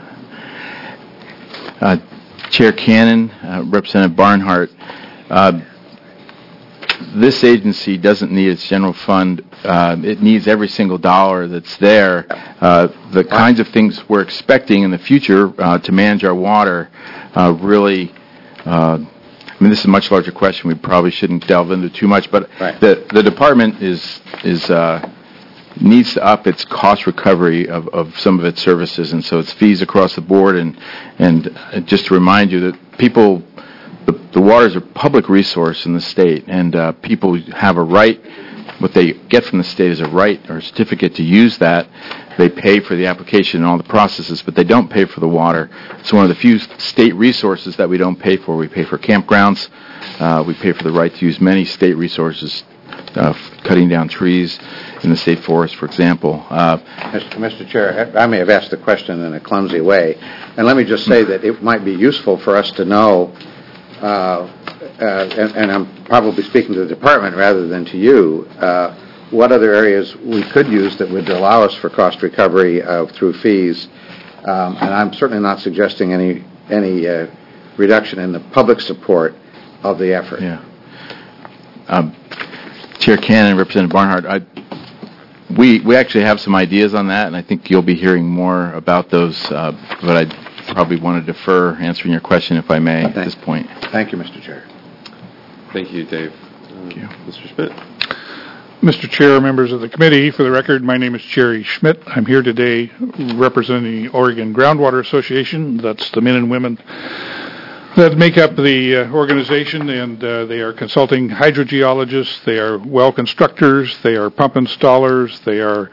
Chair Cannon, Representative Barnhart, this agency doesn't need its general fund. It needs every single dollar that's there. The kinds of things we're expecting in the future to manage our water really, this is a much larger question. We probably shouldn't delve into too much, but right. The department needs to up its cost recovery of some of its services, and so it's fees across the board. And just to remind you that people, the water is a public resource in the state, and people have a right. What they get from the state is a right or a certificate to use that. They pay for the application and all the processes, but they don't pay for the water. It's one of the few state resources that we don't pay for. We pay for campgrounds. We pay for the right to use many state resources, cutting down trees in the state forest, for example. Mr. Chair, I may have asked the question in a clumsy way, and let me just say that it might be useful for us to know, and I'm probably speaking to the department rather than to you, what other areas we could use that would allow us for cost recovery through fees. And I'm certainly not suggesting any reduction in the public support of the effort. Yeah. Chair Cannon, Representative Barnhart, we actually have some ideas on that, and I think you'll be hearing more about those, but I'd probably want to defer answering your question, if I may, at this point. Thank you, Mr. Chair. Thank you, Dave. Thank you. Mr. Schmidt. Mr. Chair, members of the committee, for the record, my name is Jerry Schmidt. I'm here today representing the Oregon Groundwater Association. That's the men and women that make up the organization, and they are consulting hydrogeologists, they are well constructors, they are pump installers, they are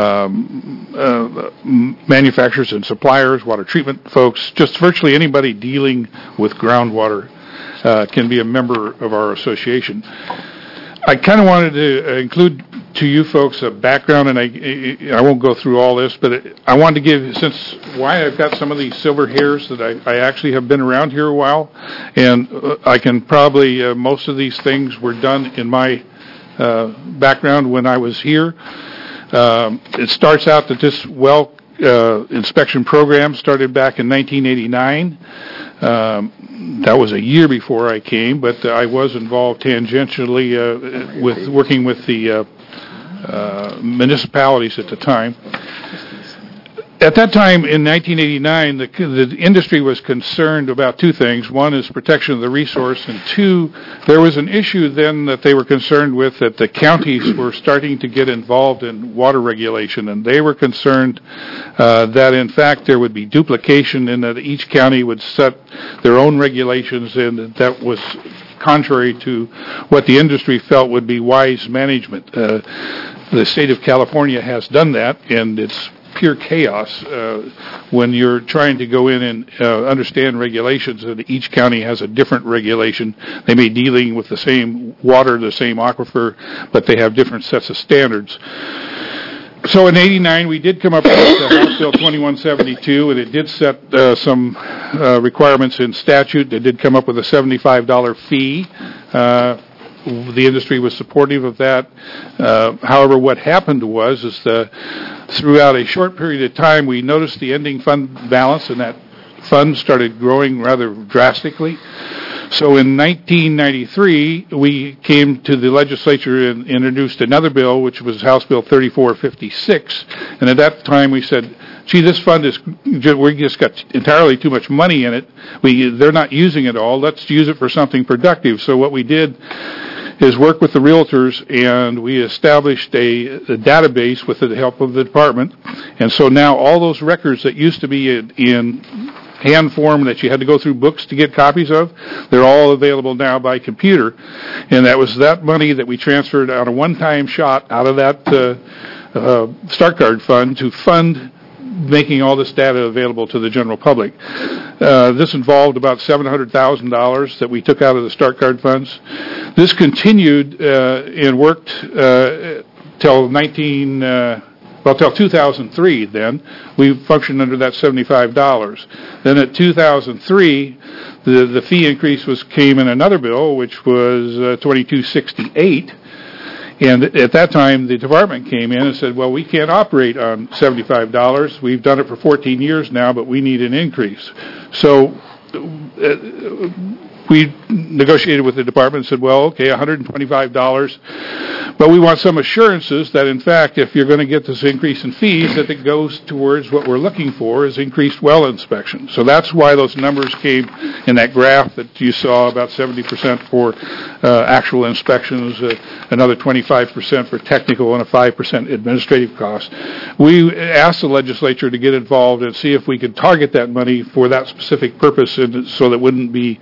manufacturers and suppliers, water treatment folks, just virtually anybody dealing with groundwater can be a member of our association. I kind of wanted to include to you folks a background, and I won't go through all this, but I wanted to give, since why I've got some of these silver hairs, that I actually have been around here a while, and I can probably, most of these things were done in my background when I was here. It starts out that this well inspection program started back in 1989. That was a year before I came, but I was involved tangentially with working with the municipalities at the time. At that time, in 1989, the industry was concerned about two things. One is protection of the resource, and two, there was an issue then that they were concerned with, that the counties were starting to get involved in water regulation, and they were concerned that, in fact, there would be duplication and that each county would set their own regulations, and that was contrary to what the industry felt would be wise management. The state of California has done that, and it's pure chaos when you're trying to go in and understand regulations, and each county has a different regulation. They may be dealing with the same water, the same aquifer, but they have different sets of standards. So in 89, we did come up with House Bill 2172, and it did set some requirements in statute. It did come up with a $75 fee. The industry was supportive of that. However, what happened was throughout a short period of time, we noticed the ending fund balance, and that fund started growing rather drastically. So in 1993, we came to the legislature and introduced another bill, which was House Bill 3456. And at that time, we said, gee, this fund we just got entirely too much money in it. They're not using it all. Let's use it for something productive. So what we did is work with the realtors, and we established a database with the help of the department. And so now all those records that used to be in hand form that you had to go through books to get copies of, they're all available now by computer. And that was that money that we transferred on a one-time shot out of that Start Card fund to fund making all this data available to the general public. This involved about $700,000 that we took out of the Start Card funds. This continued and worked till 2003 then. We functioned under that $75. Then at 2003, the fee increase came in another bill, which was 2268. And at that time, the department came in and said, well, we can't operate on $75. We've done it for 14 years now, but we need an increase. So we negotiated with the department and said, well, okay, $125, but we want some assurances that, in fact, if you're going to get this increase in fees, that it goes towards what we're looking for, is increased well inspection. So that's why those numbers came in that graph that you saw, about 70% for actual inspections, another 25% for technical, and a 5% administrative cost. We asked the legislature to get involved and see if we could target that money for that specific purpose, and so that it wouldn't be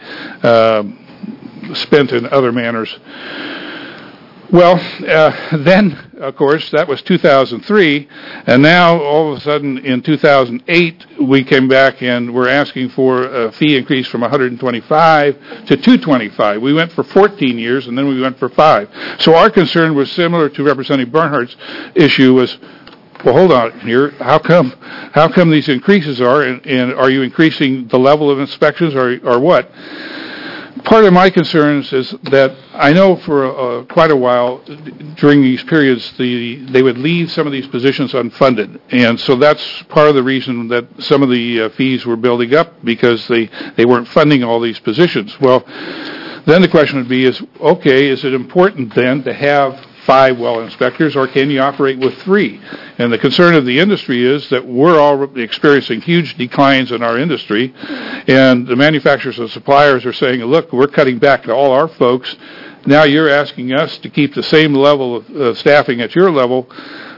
spent in other manners. Well, then, of course, that was 2003, and now all of a sudden in 2008 we came back and we're asking for a fee increase from $125 to $225. We went for 14 years and then we went for 5. So our concern was similar to Representative Barnhart's issue, was, well, hold on here. How come these increases are, and are you increasing the level of inspections or what? Part of my concerns is that I know for quite a while during these periods they would leave some of these positions unfunded, and so that's part of the reason that some of the fees were building up, because they weren't funding all these positions. Well, then the question would be is it important then to have 5 well inspectors, or can you operate with 3? And the concern of the industry is that we're already experiencing huge declines in our industry, and the manufacturers and suppliers are saying, look, we're cutting back to all our folks. Now you're asking us to keep the same level of staffing at your level.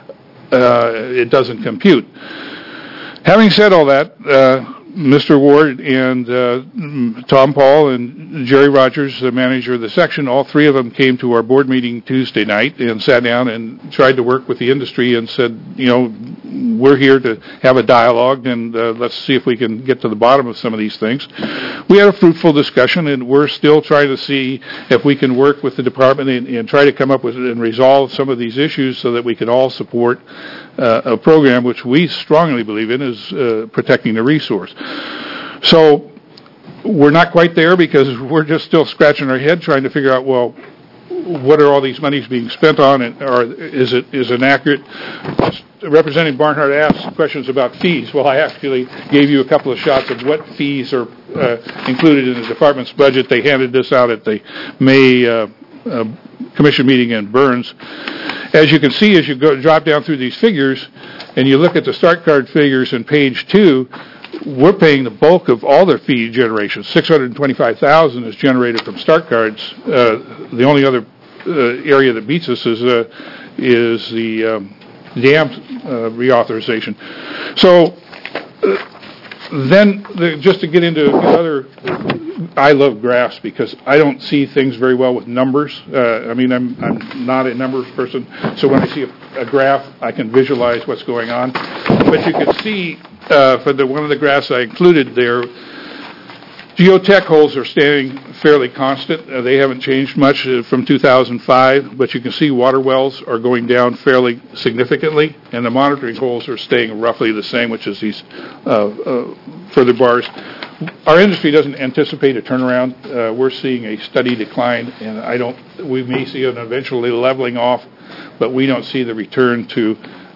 It doesn't compute. Having said all that, Mr. Ward and Tom Paul and Jerry Rogers, the manager of the section, all 3 of them came to our board meeting Tuesday night and sat down and tried to work with the industry and said, we're here to have a dialogue, and let's see if we can get to the bottom of some of these things. We had a fruitful discussion, and we're still trying to see if we can work with the department and try to come up with and resolve some of these issues so that we can all support a program which we strongly believe in is protecting the resource. So we're not quite there, because we're just still scratching our head trying to figure out, well, what are all these monies being spent on, or is it accurate? Representative Barnhart asked questions about fees. Well, I actually gave you a couple of shots of what fees are included in the department's budget. They handed this out at the May commission meeting in Burns. As you can see, as you drop down through these figures, and you look at the Start Card figures in page 2, we're paying the bulk of all their fee generation. $625,000 is generated from Start Cards. The only other area that beats us is the dam reauthorization. So then, just to get into other, I love graphs because I don't see things very well with numbers. I'm not a numbers person, so when I see a graph, I can visualize what's going on. But you can see for one of the graphs I included there, geotech holes are staying fairly constant. They haven't changed much from 2005, but you can see water wells are going down fairly significantly, and the monitoring holes are staying roughly the same, which is these further bars. Our industry doesn't anticipate a turnaround. We're seeing a steady decline, and we may see an eventually leveling off, but we don't see the return to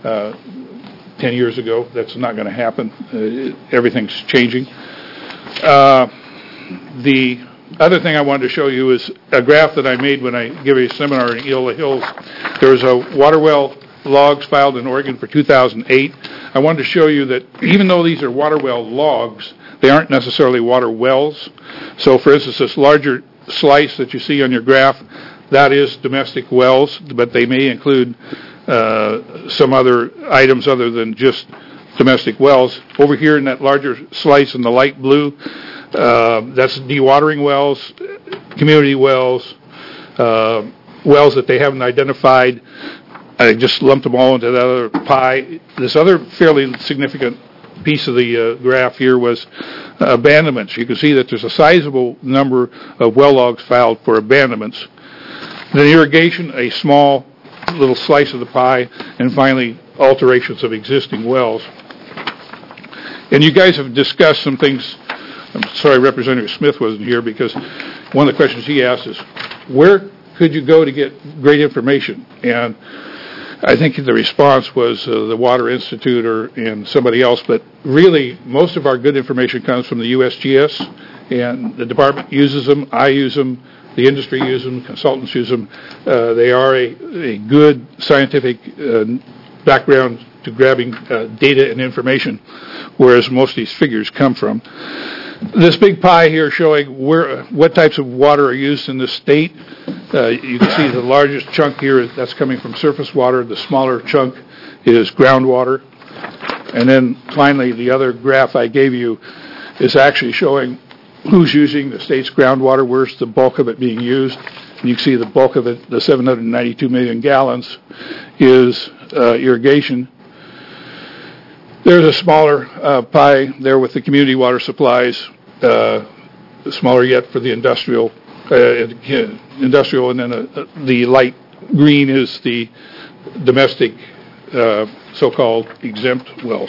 10 years ago. That's not going to happen. Everything's changing. The other thing I wanted to show you is a graph that I made when I gave a seminar in Eola Hills. There was a water well logs filed in Oregon for 2008. I wanted to show you that even though these are water well logs, they aren't necessarily water wells. So, for instance, this larger slice that you see on your graph, that is domestic wells, but they may include some other items other than just domestic wells. Over here in that larger slice in the light blue, that's dewatering wells, community wells, wells that they haven't identified. I just lumped them all into that other pie. This other fairly significant piece of the graph here was abandonments. You can see that there's a sizable number of well logs filed for abandonments. Then irrigation, a small little slice of the pie, and finally alterations of existing wells. And you guys have discussed some things. I'm sorry Representative Smith wasn't here, because one of the questions he asked is, where could you go to get great information? And I think the response was the Water Institute and somebody else, but really most of our good information comes from the USGS, and the department uses them, I use them, the industry uses them, consultants use them. They are a good scientific background to grabbing data and information, whereas most of these figures come from. This big pie here showing what types of water are used in the state. You can see the largest chunk here, that's coming from surface water. The smaller chunk is groundwater. And then finally, the other graph I gave you is actually showing who's using the state's groundwater, where's the bulk of it being used. And you can see the bulk of it, the 792 million gallons, is irrigation. There's a smaller pie there with the community water supplies, smaller yet for the industrial, and then the light green is the domestic so-called exempt wells.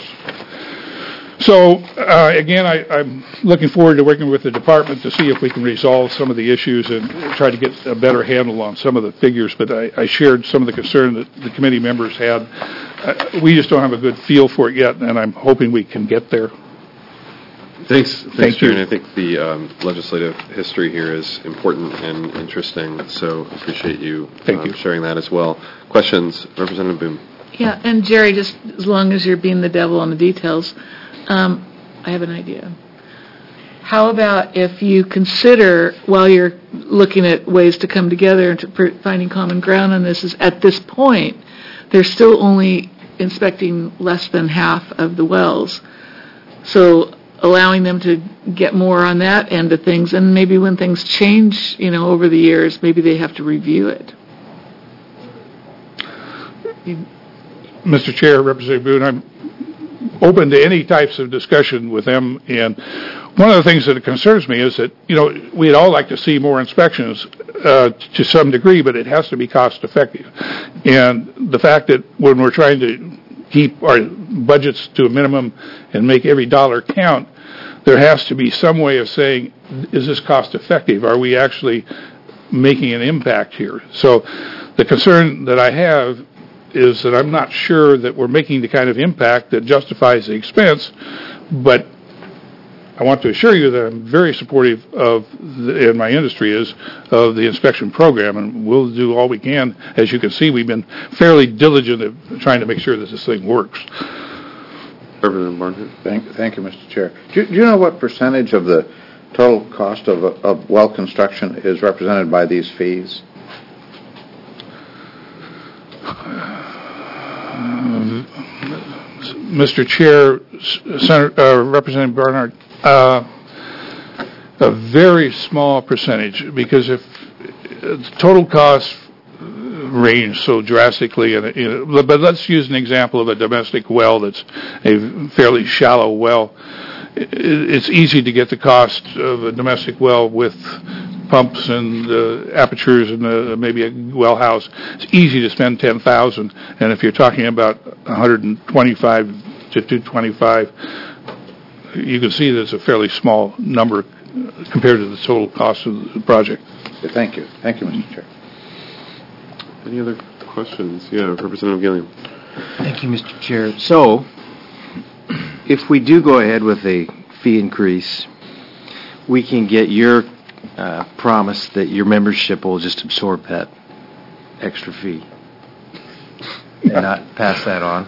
So, again, I'm looking forward to working with the department to see if we can resolve some of the issues and try to get a better handle on some of the figures, but I shared some of the concern that the committee members had. We just don't have a good feel for it yet, and I'm hoping we can get there. Thanks, Thank Chair. you. And I think the legislative history here is important and interesting, so appreciate you, Thank you. sharing that as well. Questions? Representative Boone. Yeah, and Jerry, just as long as you're being the devil on the details, I have an idea. How about if you consider, while you're looking at ways to come together and to finding common ground on this, is at this point, they're still only inspecting less than half of the wells. So allowing them to get more on that end of things, and maybe when things change, over the years, maybe they have to review it. Mr. Chair, Representative Boone, I'm open to any types of discussion with them, and one of the things that concerns me is that, we'd all like to see more inspections to some degree, but it has to be cost effective. And the fact that when we're trying to keep our budgets to a minimum and make every dollar count, there has to be some way of saying, is this cost effective? Are we actually making an impact here? So the concern that I have is that I'm not sure that we're making the kind of impact that justifies the expense, but I want to assure you that I'm very supportive of, and my industry is, of the inspection program, and we'll do all we can. As you can see, we've been fairly diligent at trying to make sure that this thing works. Representative Barnhart. Thank you, Mr. Chair. Do you know what percentage of the total cost of well construction is represented by these fees? Mr. Chair, Representative Barnhart, a very small percentage, because if the total costs range so drastically, but let's use an example of a domestic well that's a fairly shallow well. It's easy to get the cost of a domestic well with pumps and apertures and maybe a well house. It's easy to spend $10,000, and if you're talking about 125 to 225, you can see that it's a fairly small number compared to the total cost of the project. Thank you, Mr. Chair. Any other questions? Yeah, Representative Gilliam. Thank you, Mr. Chair. So, if we do go ahead with a fee increase, we can get your promise that your membership will just absorb that extra fee and not pass that on?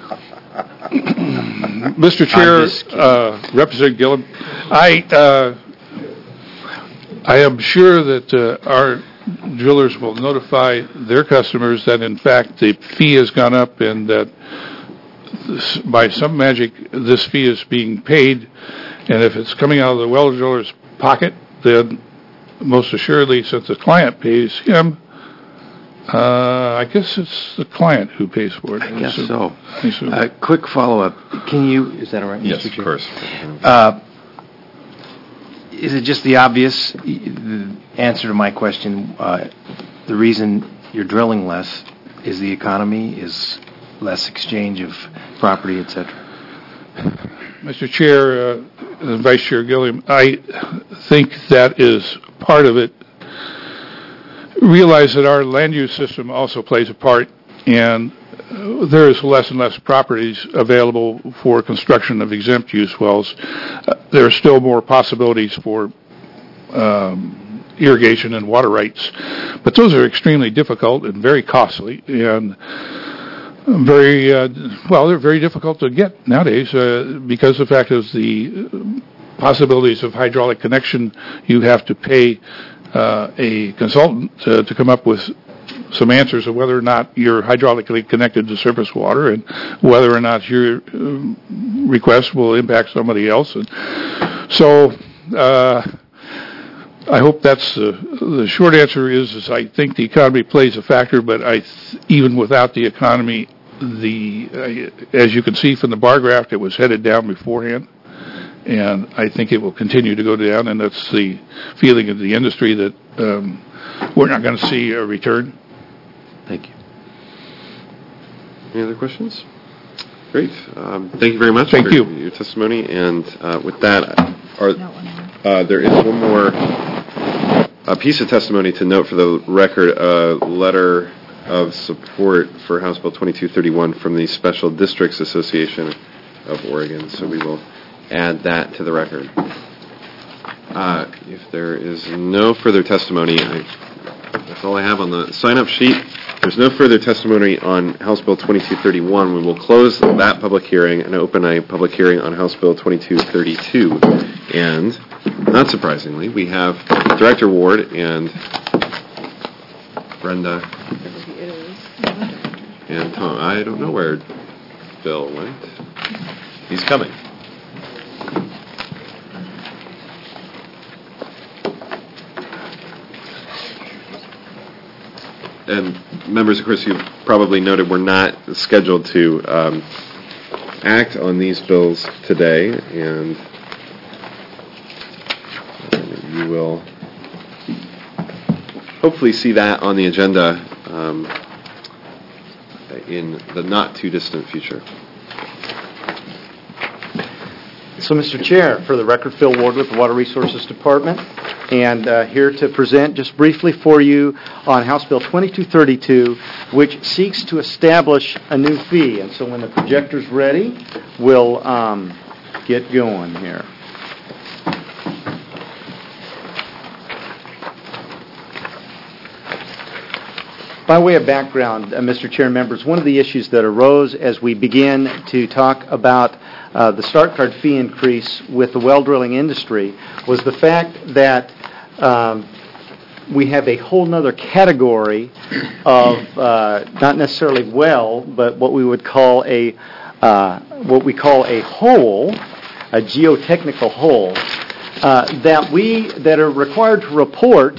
Mr. Chair, Representative Gillum, I am sure that our drillers will notify their customers that, in fact, the fee has gone up and that by some magic this fee is being paid. And if it's coming out of the well driller's pocket, then most assuredly, since the client pays him, I guess it's the client who pays for it. I guess so. I assume. Quick follow-up. Is that all right, Mr. Yes, Chair? of course. Is it just the obvious answer to my question? The reason you're drilling less is the economy, is less exchange of property, et cetera? Mr. Chair, Vice Chair Gilliam, I think that is part of it. Realize that our land use system also plays a part, and there is less and less properties available for construction of exempt use wells. There are still more possibilities for irrigation and water rights, but those are extremely difficult and very costly, and they're very difficult to get nowadays because the fact is the possibilities of hydraulic connection. You have to pay a consultant to come up with some answers of whether or not you're hydraulically connected to surface water and whether or not your request will impact somebody else. And so I hope that's the short answer is I think the economy plays a factor, but even without the economy, as you can see from the bar graph, it was headed down beforehand. And I think it will continue to go down, and that's the feeling of the industry that we're not going to see a return. Thank you. Any other questions? Great. Thank you very much for your testimony. And with that, there is one more piece of testimony to note for the record, a letter of support for House Bill 2231 from the Special Districts Association of Oregon. So we will add that to the record. If there is no further testimony, that's all I have on the sign-up sheet. If there's no further testimony on House Bill 2231, we will close that public hearing and open a public hearing on House Bill 2232. And, not surprisingly, we have Director Ward and Brenda and Tom. I don't know where Bill went. He's coming. And members, of course, you've probably noted we're not scheduled to act on these bills today, and you will hopefully see that on the agenda in the not-too-distant future. So, Mr. Chair, for the record, Phil Ward with the Water Resources Department, and here to present just briefly for you on House Bill 2232, which seeks to establish a new fee. And so when the projector's ready, we'll get going here. By way of background, Mr. Chair and members, one of the issues that arose as we began to talk about the start card fee increase with the well drilling industry was the fact that we have a whole other category of not necessarily well, but what we would call a hole, a geotechnical hole, that are required to report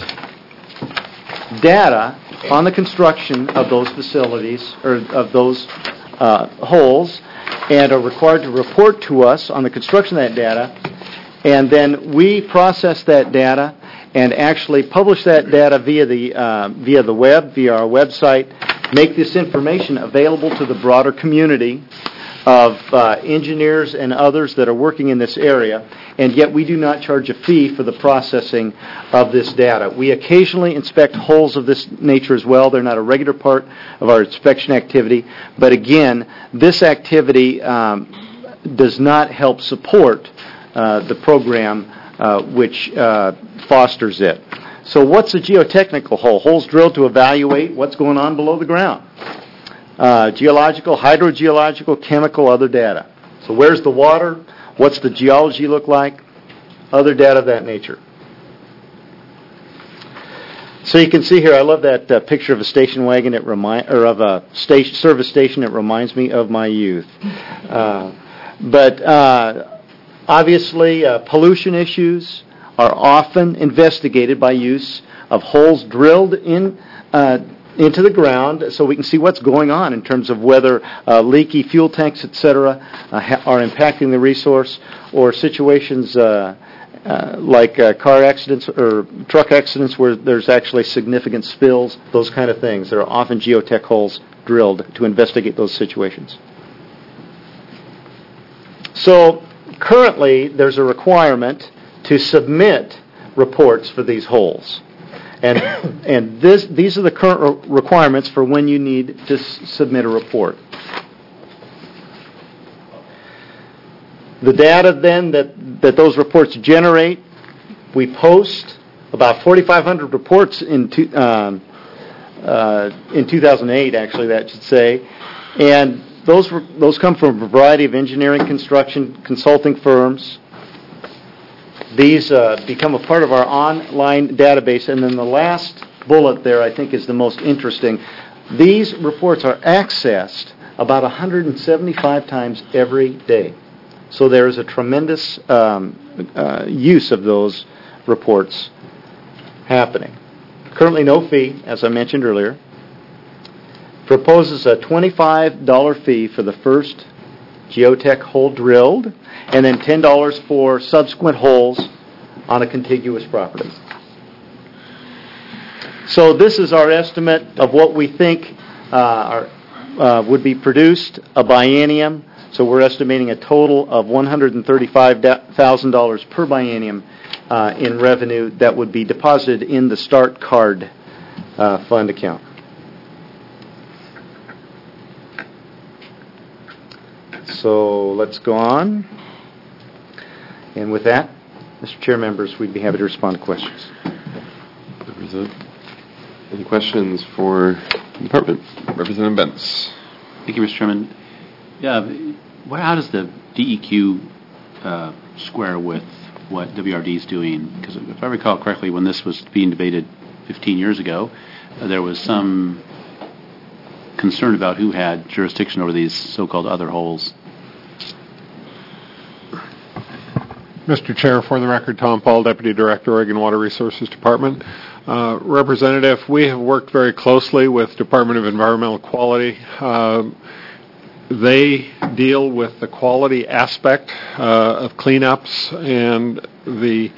data on the construction of those facilities or of those holes, and are required to report to us on the construction of that data, and then we process that data and actually publish that data via the web, via our website, make this information available to the broader community of engineers and others that are working in this area, and yet we do not charge a fee for the processing of this data. We occasionally inspect holes of this nature as well. They're not a regular part of our inspection activity, but again, this activity does not help support the program which fosters it. So what's a geotechnical hole? Holes drilled to evaluate what's going on below the ground. Geological, hydrogeological, chemical, other data. So where's the water? What's the geology look like? Other data of that nature. So you can see here, I love that picture of a station wagon. Of a service station. It reminds me of my youth. But obviously, pollution issues are often investigated by use of holes drilled into the ground, so we can see what's going on in terms of whether leaky fuel tanks, etc., are impacting the resource, or situations like car accidents or truck accidents where there's actually significant spills, those kind of things. There are often geotech holes drilled to investigate those situations. So currently, there's a requirement to submit reports for these holes. And these are the current requirements for when you need to submit a report. The data then that those reports generate, we post about 4,500 reports in 2008, actually, that should say. And those come from a variety of engineering, construction, consulting firms. These become a part of our online database. And then the last bullet there, I think, is the most interesting. These reports are accessed about 175 times every day. So there is a tremendous use of those reports happening. Currently no fee, as I mentioned earlier. Proposes a $25 fee for the first geotech hole drilled, and then $10 for subsequent holes on a contiguous property. So this is our estimate of what we think would be produced a biennium. So we're estimating a total of $135,000 per biennium in revenue that would be deposited in the START card fund account. So let's go on. And with that, Mr. Chair, members, we'd be happy to respond to questions. Any questions for the department? Representative Bentz. Thank you, Mr. Chairman. Yeah, how does the DEQ square with what WRD is doing? Because if I recall correctly, when this was being debated 15 years ago, there was some concern about who had jurisdiction over these so-called other holes. Mr. Chair, for the record, Tom Paul, Deputy Director, Oregon Water Resources Department. Representative, we have worked very closely with Department of Environmental Quality. They deal with the quality aspect of cleanups and the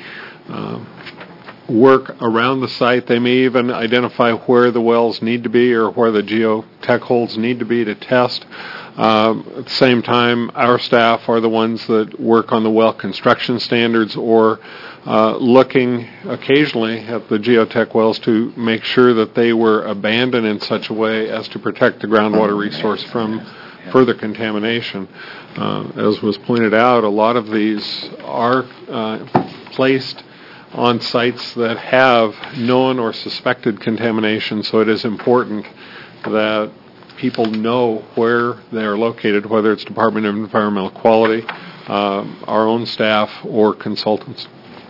work around the site. They may even identify where the wells need to be or where the geotech holes need to be to test. At the same time, our staff are the ones that work on the well construction standards or looking occasionally at the geotech wells to make sure that they were abandoned in such a way as to protect the groundwater resource from further contamination. As was pointed out, a lot of these are placed on sites that have known or suspected contamination, so it is important that people know where they are located, whether it's Department of Environmental Quality, our own staff, or consultants.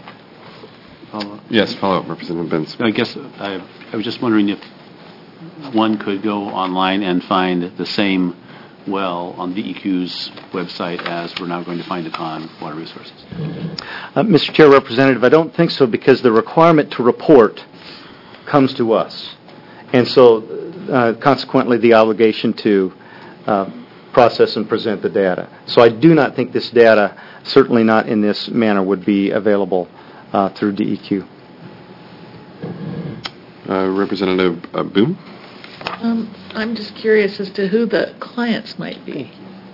Yes, follow up, Representative Bentz. I guess I was just wondering if one could go online and find the same well on DEQ's website as we're now going to find it on Water Resources. Mr. Chair, Representative, I don't think so, because the requirement to report comes to us. And so, consequently, the obligation to process and present the data. So I do not think this data, certainly not in this manner, would be available through DEQ. Representative Boone? I'm just curious as to who the clients might be.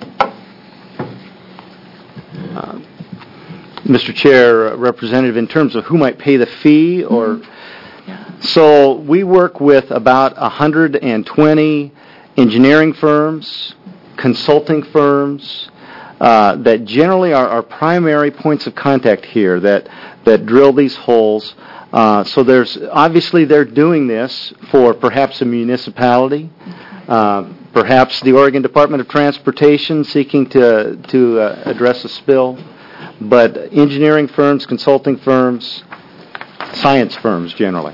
Mr. Chair, Representative, in terms of who might pay the fee, or so we work with about 120 engineering firms, consulting firms, that generally are our primary points of contact here that drill these holes. So they're doing this for perhaps a municipality, perhaps the Oregon Department of Transportation seeking to address a spill, but engineering firms, consulting firms, science firms generally.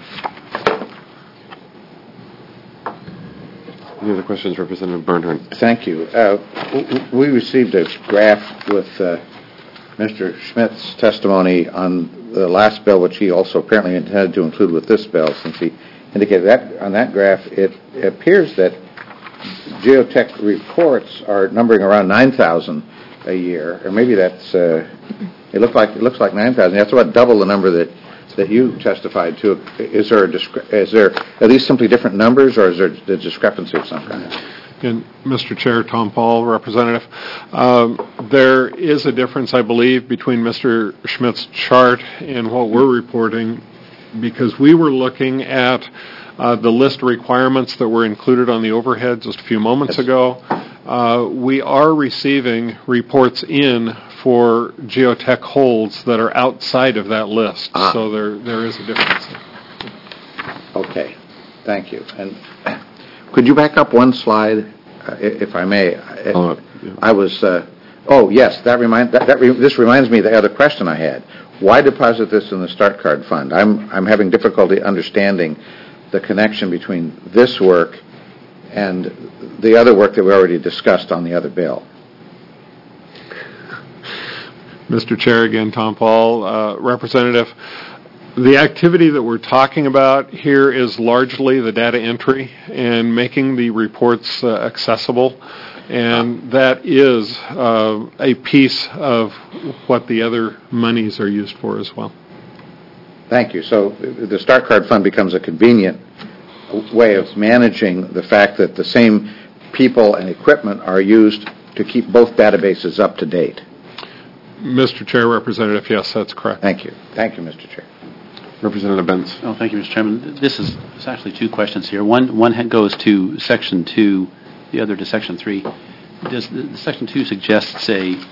Any other questions, Representative Bernhardt? Thank you. We received a graph with Mr. Schmidt's testimony on the last bill, which he also apparently intended to include with this bill, since he indicated that on that graph it appears that geotech reports are numbering around 9,000 a year, or maybe that's it looks like 9,000. That's about double the number that you testified to. Is there are these simply different numbers, or is there a discrepancy of some kind? And Mr. Chair, Tom Paul, Representative, there is a difference, I believe, between Mr. Schmidt's chart and what we're reporting, because we were looking at the list of requirements that were included on the overhead just a few moments ago. We are receiving reports in for geotech holds that are outside of that list, so there is a difference. Okay, thank you. And could you back up one slide, if I may? I was. Yes, this reminds me of the other question I had. Why deposit this in the Start Card Fund? I'm having difficulty understanding the connection between this work and the other work that we already discussed on the other bill. Mr. Chair, again, Tom Paul, Representative. The activity that we're talking about here is largely the data entry and making the reports accessible, and that is a piece of what the other monies are used for as well. Thank you. So the Start Card Fund becomes a convenient way of managing the fact that the same people and equipment are used to keep both databases up to date. Mr. Chair, Representative, yes, that's correct. Thank you. Thank you, Mr. Chair. Representative Benz. Oh, thank you, Mr. Chairman. It's actually two questions here. One goes to Section 2, the other to Section 3. Does the Section 2 suggests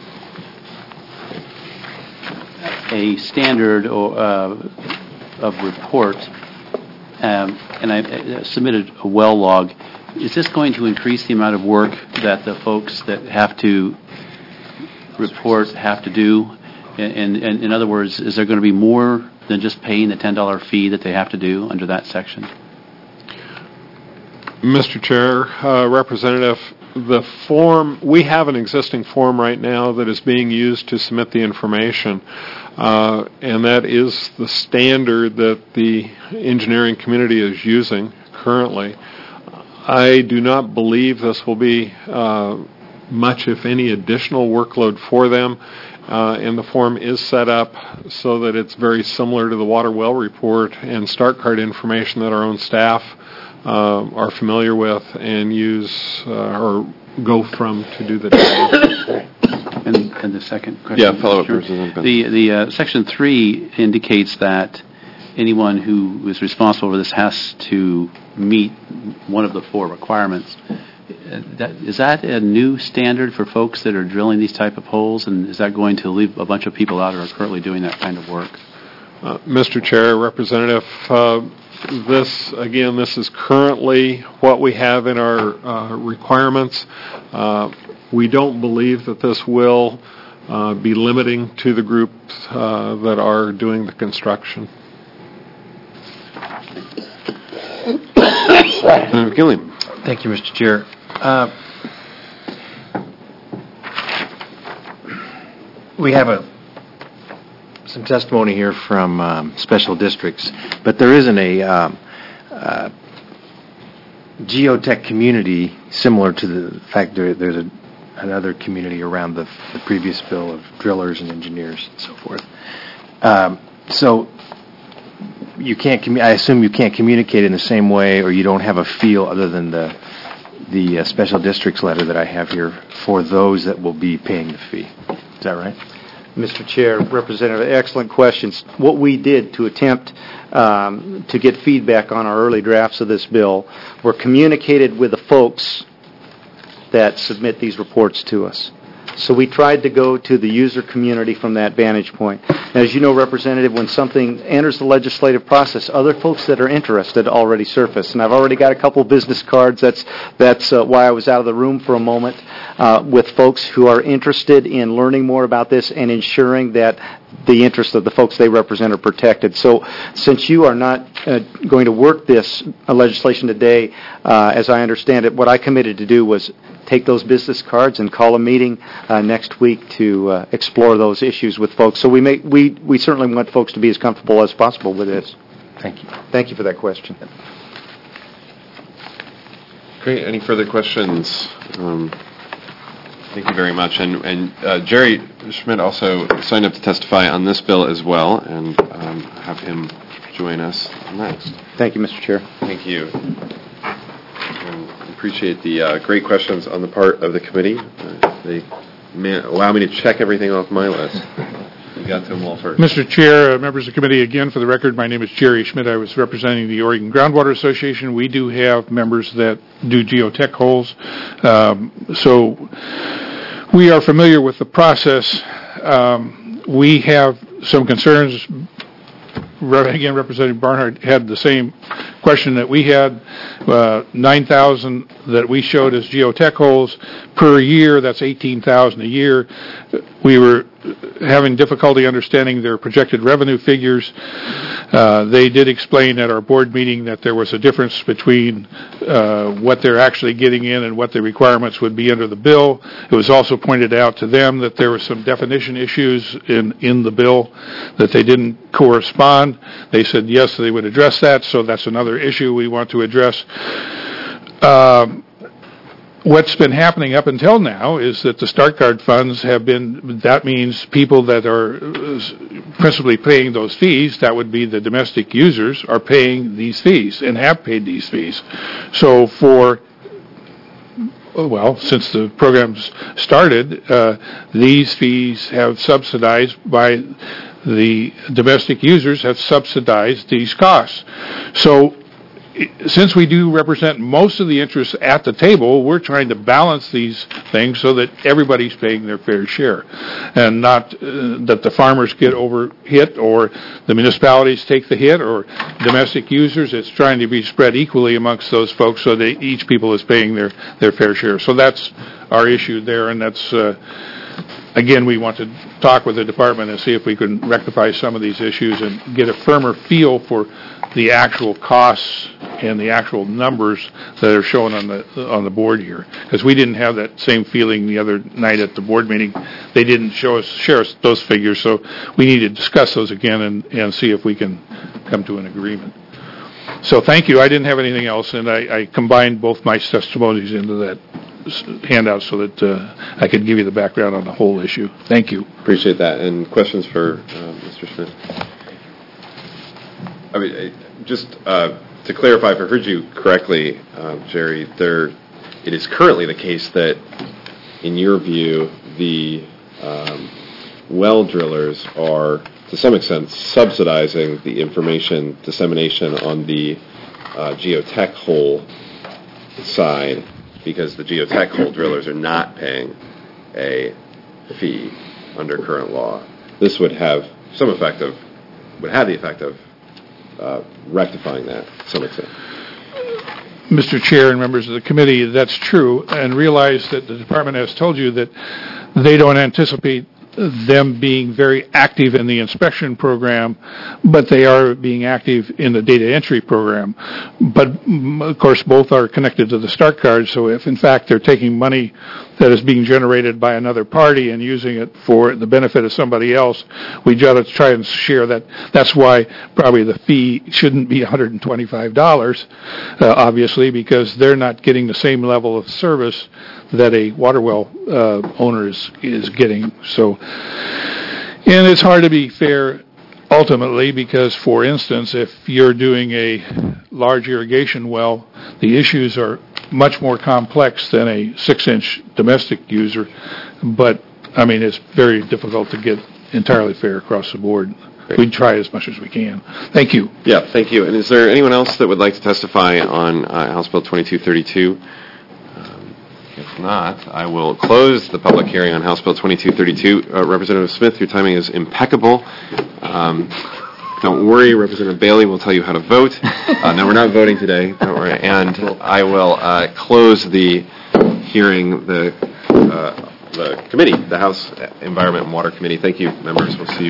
a standard of report, and I submitted a well log. Is this going to increase the amount of work that the folks that have to report have to do? And in other words, is there going to be more than just paying the $10 fee that they have to do under that section? Mr. Chair, Representative, the form, we have an existing form right now that is being used to submit the information, and that is the standard that the engineering community is using currently. I do not believe this will be much, if any, additional workload for them, and the form is set up so that it's very similar to the water well report and Start Card information that our own staff are familiar with and use or go from to do the data. And the second question? Yeah, follow up. The Section 3 indicates that anyone who is responsible for this has to meet one of the 4 requirements. Is that a new standard for folks that are drilling these type of holes, and is that going to leave a bunch of people out who are currently doing that kind of work? Mr. Chair, Representative, this is currently what we have in our requirements. We don't believe that this will be limiting to the groups that are doing the construction. Gilliam. Thank you, Mr. Chair. We have some testimony here from special districts, but there isn't a geotech community similar to the fact there's another community around the previous bill of drillers and engineers and so forth. So you can't. I assume you can't communicate in the same way, or you don't have a feel other than the special districts letter that I have here for those that will be paying the fee. Is that right? Mr. Chair, Representative, excellent questions. What we did to attempt to get feedback on our early drafts of this bill were communicated with the folks that submit these reports to us. So we tried to go to the user community from that vantage point. As you know, Representative, when something enters the legislative process, other folks that are interested already surface. And I've already got a couple business cards. That's why I was out of the room for a moment with folks who are interested in learning more about this and ensuring that the interests of the folks they represent are protected. So since you are not going to work this legislation today, as I understand it, what I committed to do was take those business cards and call a meeting next week to explore those issues with folks. So we certainly want folks to be as comfortable as possible with this. Thank you. Thank you for that question. Great. Any further questions? Thank you very much. And Jerry Schmidt also signed up to testify on this bill as well, and have him join us next. Thank you, Mr. Chair. Thank you. And appreciate the great questions on the part of the committee. They allow me to check everything off my list. You got to them all first. Mr. Chair, members of the committee, again, for the record, my name is Jerry Schmidt. I was representing the Oregon Groundwater Association. We do have members that do geotech holes. So we are familiar with the process. We have some concerns. Again, Representative Barnhart had the same question that we had. 9,000 that we showed as geotech holes per year. That's 18,000 a year. We were having difficulty understanding their projected revenue figures. They did explain at our board meeting that there was a difference between what they're actually getting in and what the requirements would be under the bill. It was also pointed out to them that there were some definition issues in the bill that they didn't correspond. They said yes, they would address that, so that's another issue we want to address. What's been happening up until now is that the Start Guard funds have been, that means people that are principally paying those fees, that would be the domestic users, are paying these fees and have paid these fees. So since the program's started, these fees have subsidized by the domestic users have subsidized these costs. So since we do represent most of the interests at the table, we're trying to balance these things so that everybody's paying their fair share and not that the farmers get hit or the municipalities take the hit or domestic users. It's trying to be spread equally amongst those folks so that each people is paying their fair share. So that's our issue there, and that's again, we want to talk with the department and see if we can rectify some of these issues and get a firmer feel for the actual costs and the actual numbers that are shown on the board here. Because we didn't have that same feeling the other night at the board meeting. They didn't share us those figures, so we need to discuss those again and see if we can come to an agreement. So thank you. I didn't have anything else, and I combined both my testimonies into that handout so that I could give you the background on the whole issue. Thank you. Appreciate that. And questions for Mr. Smith? I mean, just to clarify, if I heard you correctly, Jerry, it is currently the case that, in your view, the well drillers are, to some extent, subsidizing the information dissemination on the geotech hole side, because the geotech hole drillers are not paying a fee under current law. This would have the effect of rectifying that to some extent. Mr. Chair and members of the committee, that's true, and realize that the department has told you that they don't anticipate them being very active in the inspection program, but they are being active in the data entry program. But, of course, both are connected to the Start Guard, so if, in fact, they're taking money that is being generated by another party and using it for the benefit of somebody else, we got to try and share that. That's why probably the fee shouldn't be $125, obviously, because they're not getting the same level of service that a water well owner is getting. So, and it's hard to be fair ultimately because, for instance, if you're doing a large irrigation well, the issues are much more complex than a 6-inch domestic user. But, I mean, it's very difficult to get entirely fair across the board. We try as much as we can. Thank you. Yeah, thank you. And is there anyone else that would like to testify on House Bill 2232? If not, I will close the public hearing on House Bill 2232. Representative Smith, your timing is impeccable. Don't worry, Representative Bailey will tell you how to vote. No, we're not voting today. Don't worry. And I will close the hearing, the committee, the House Environment and Water Committee. Thank you, members. We'll see you.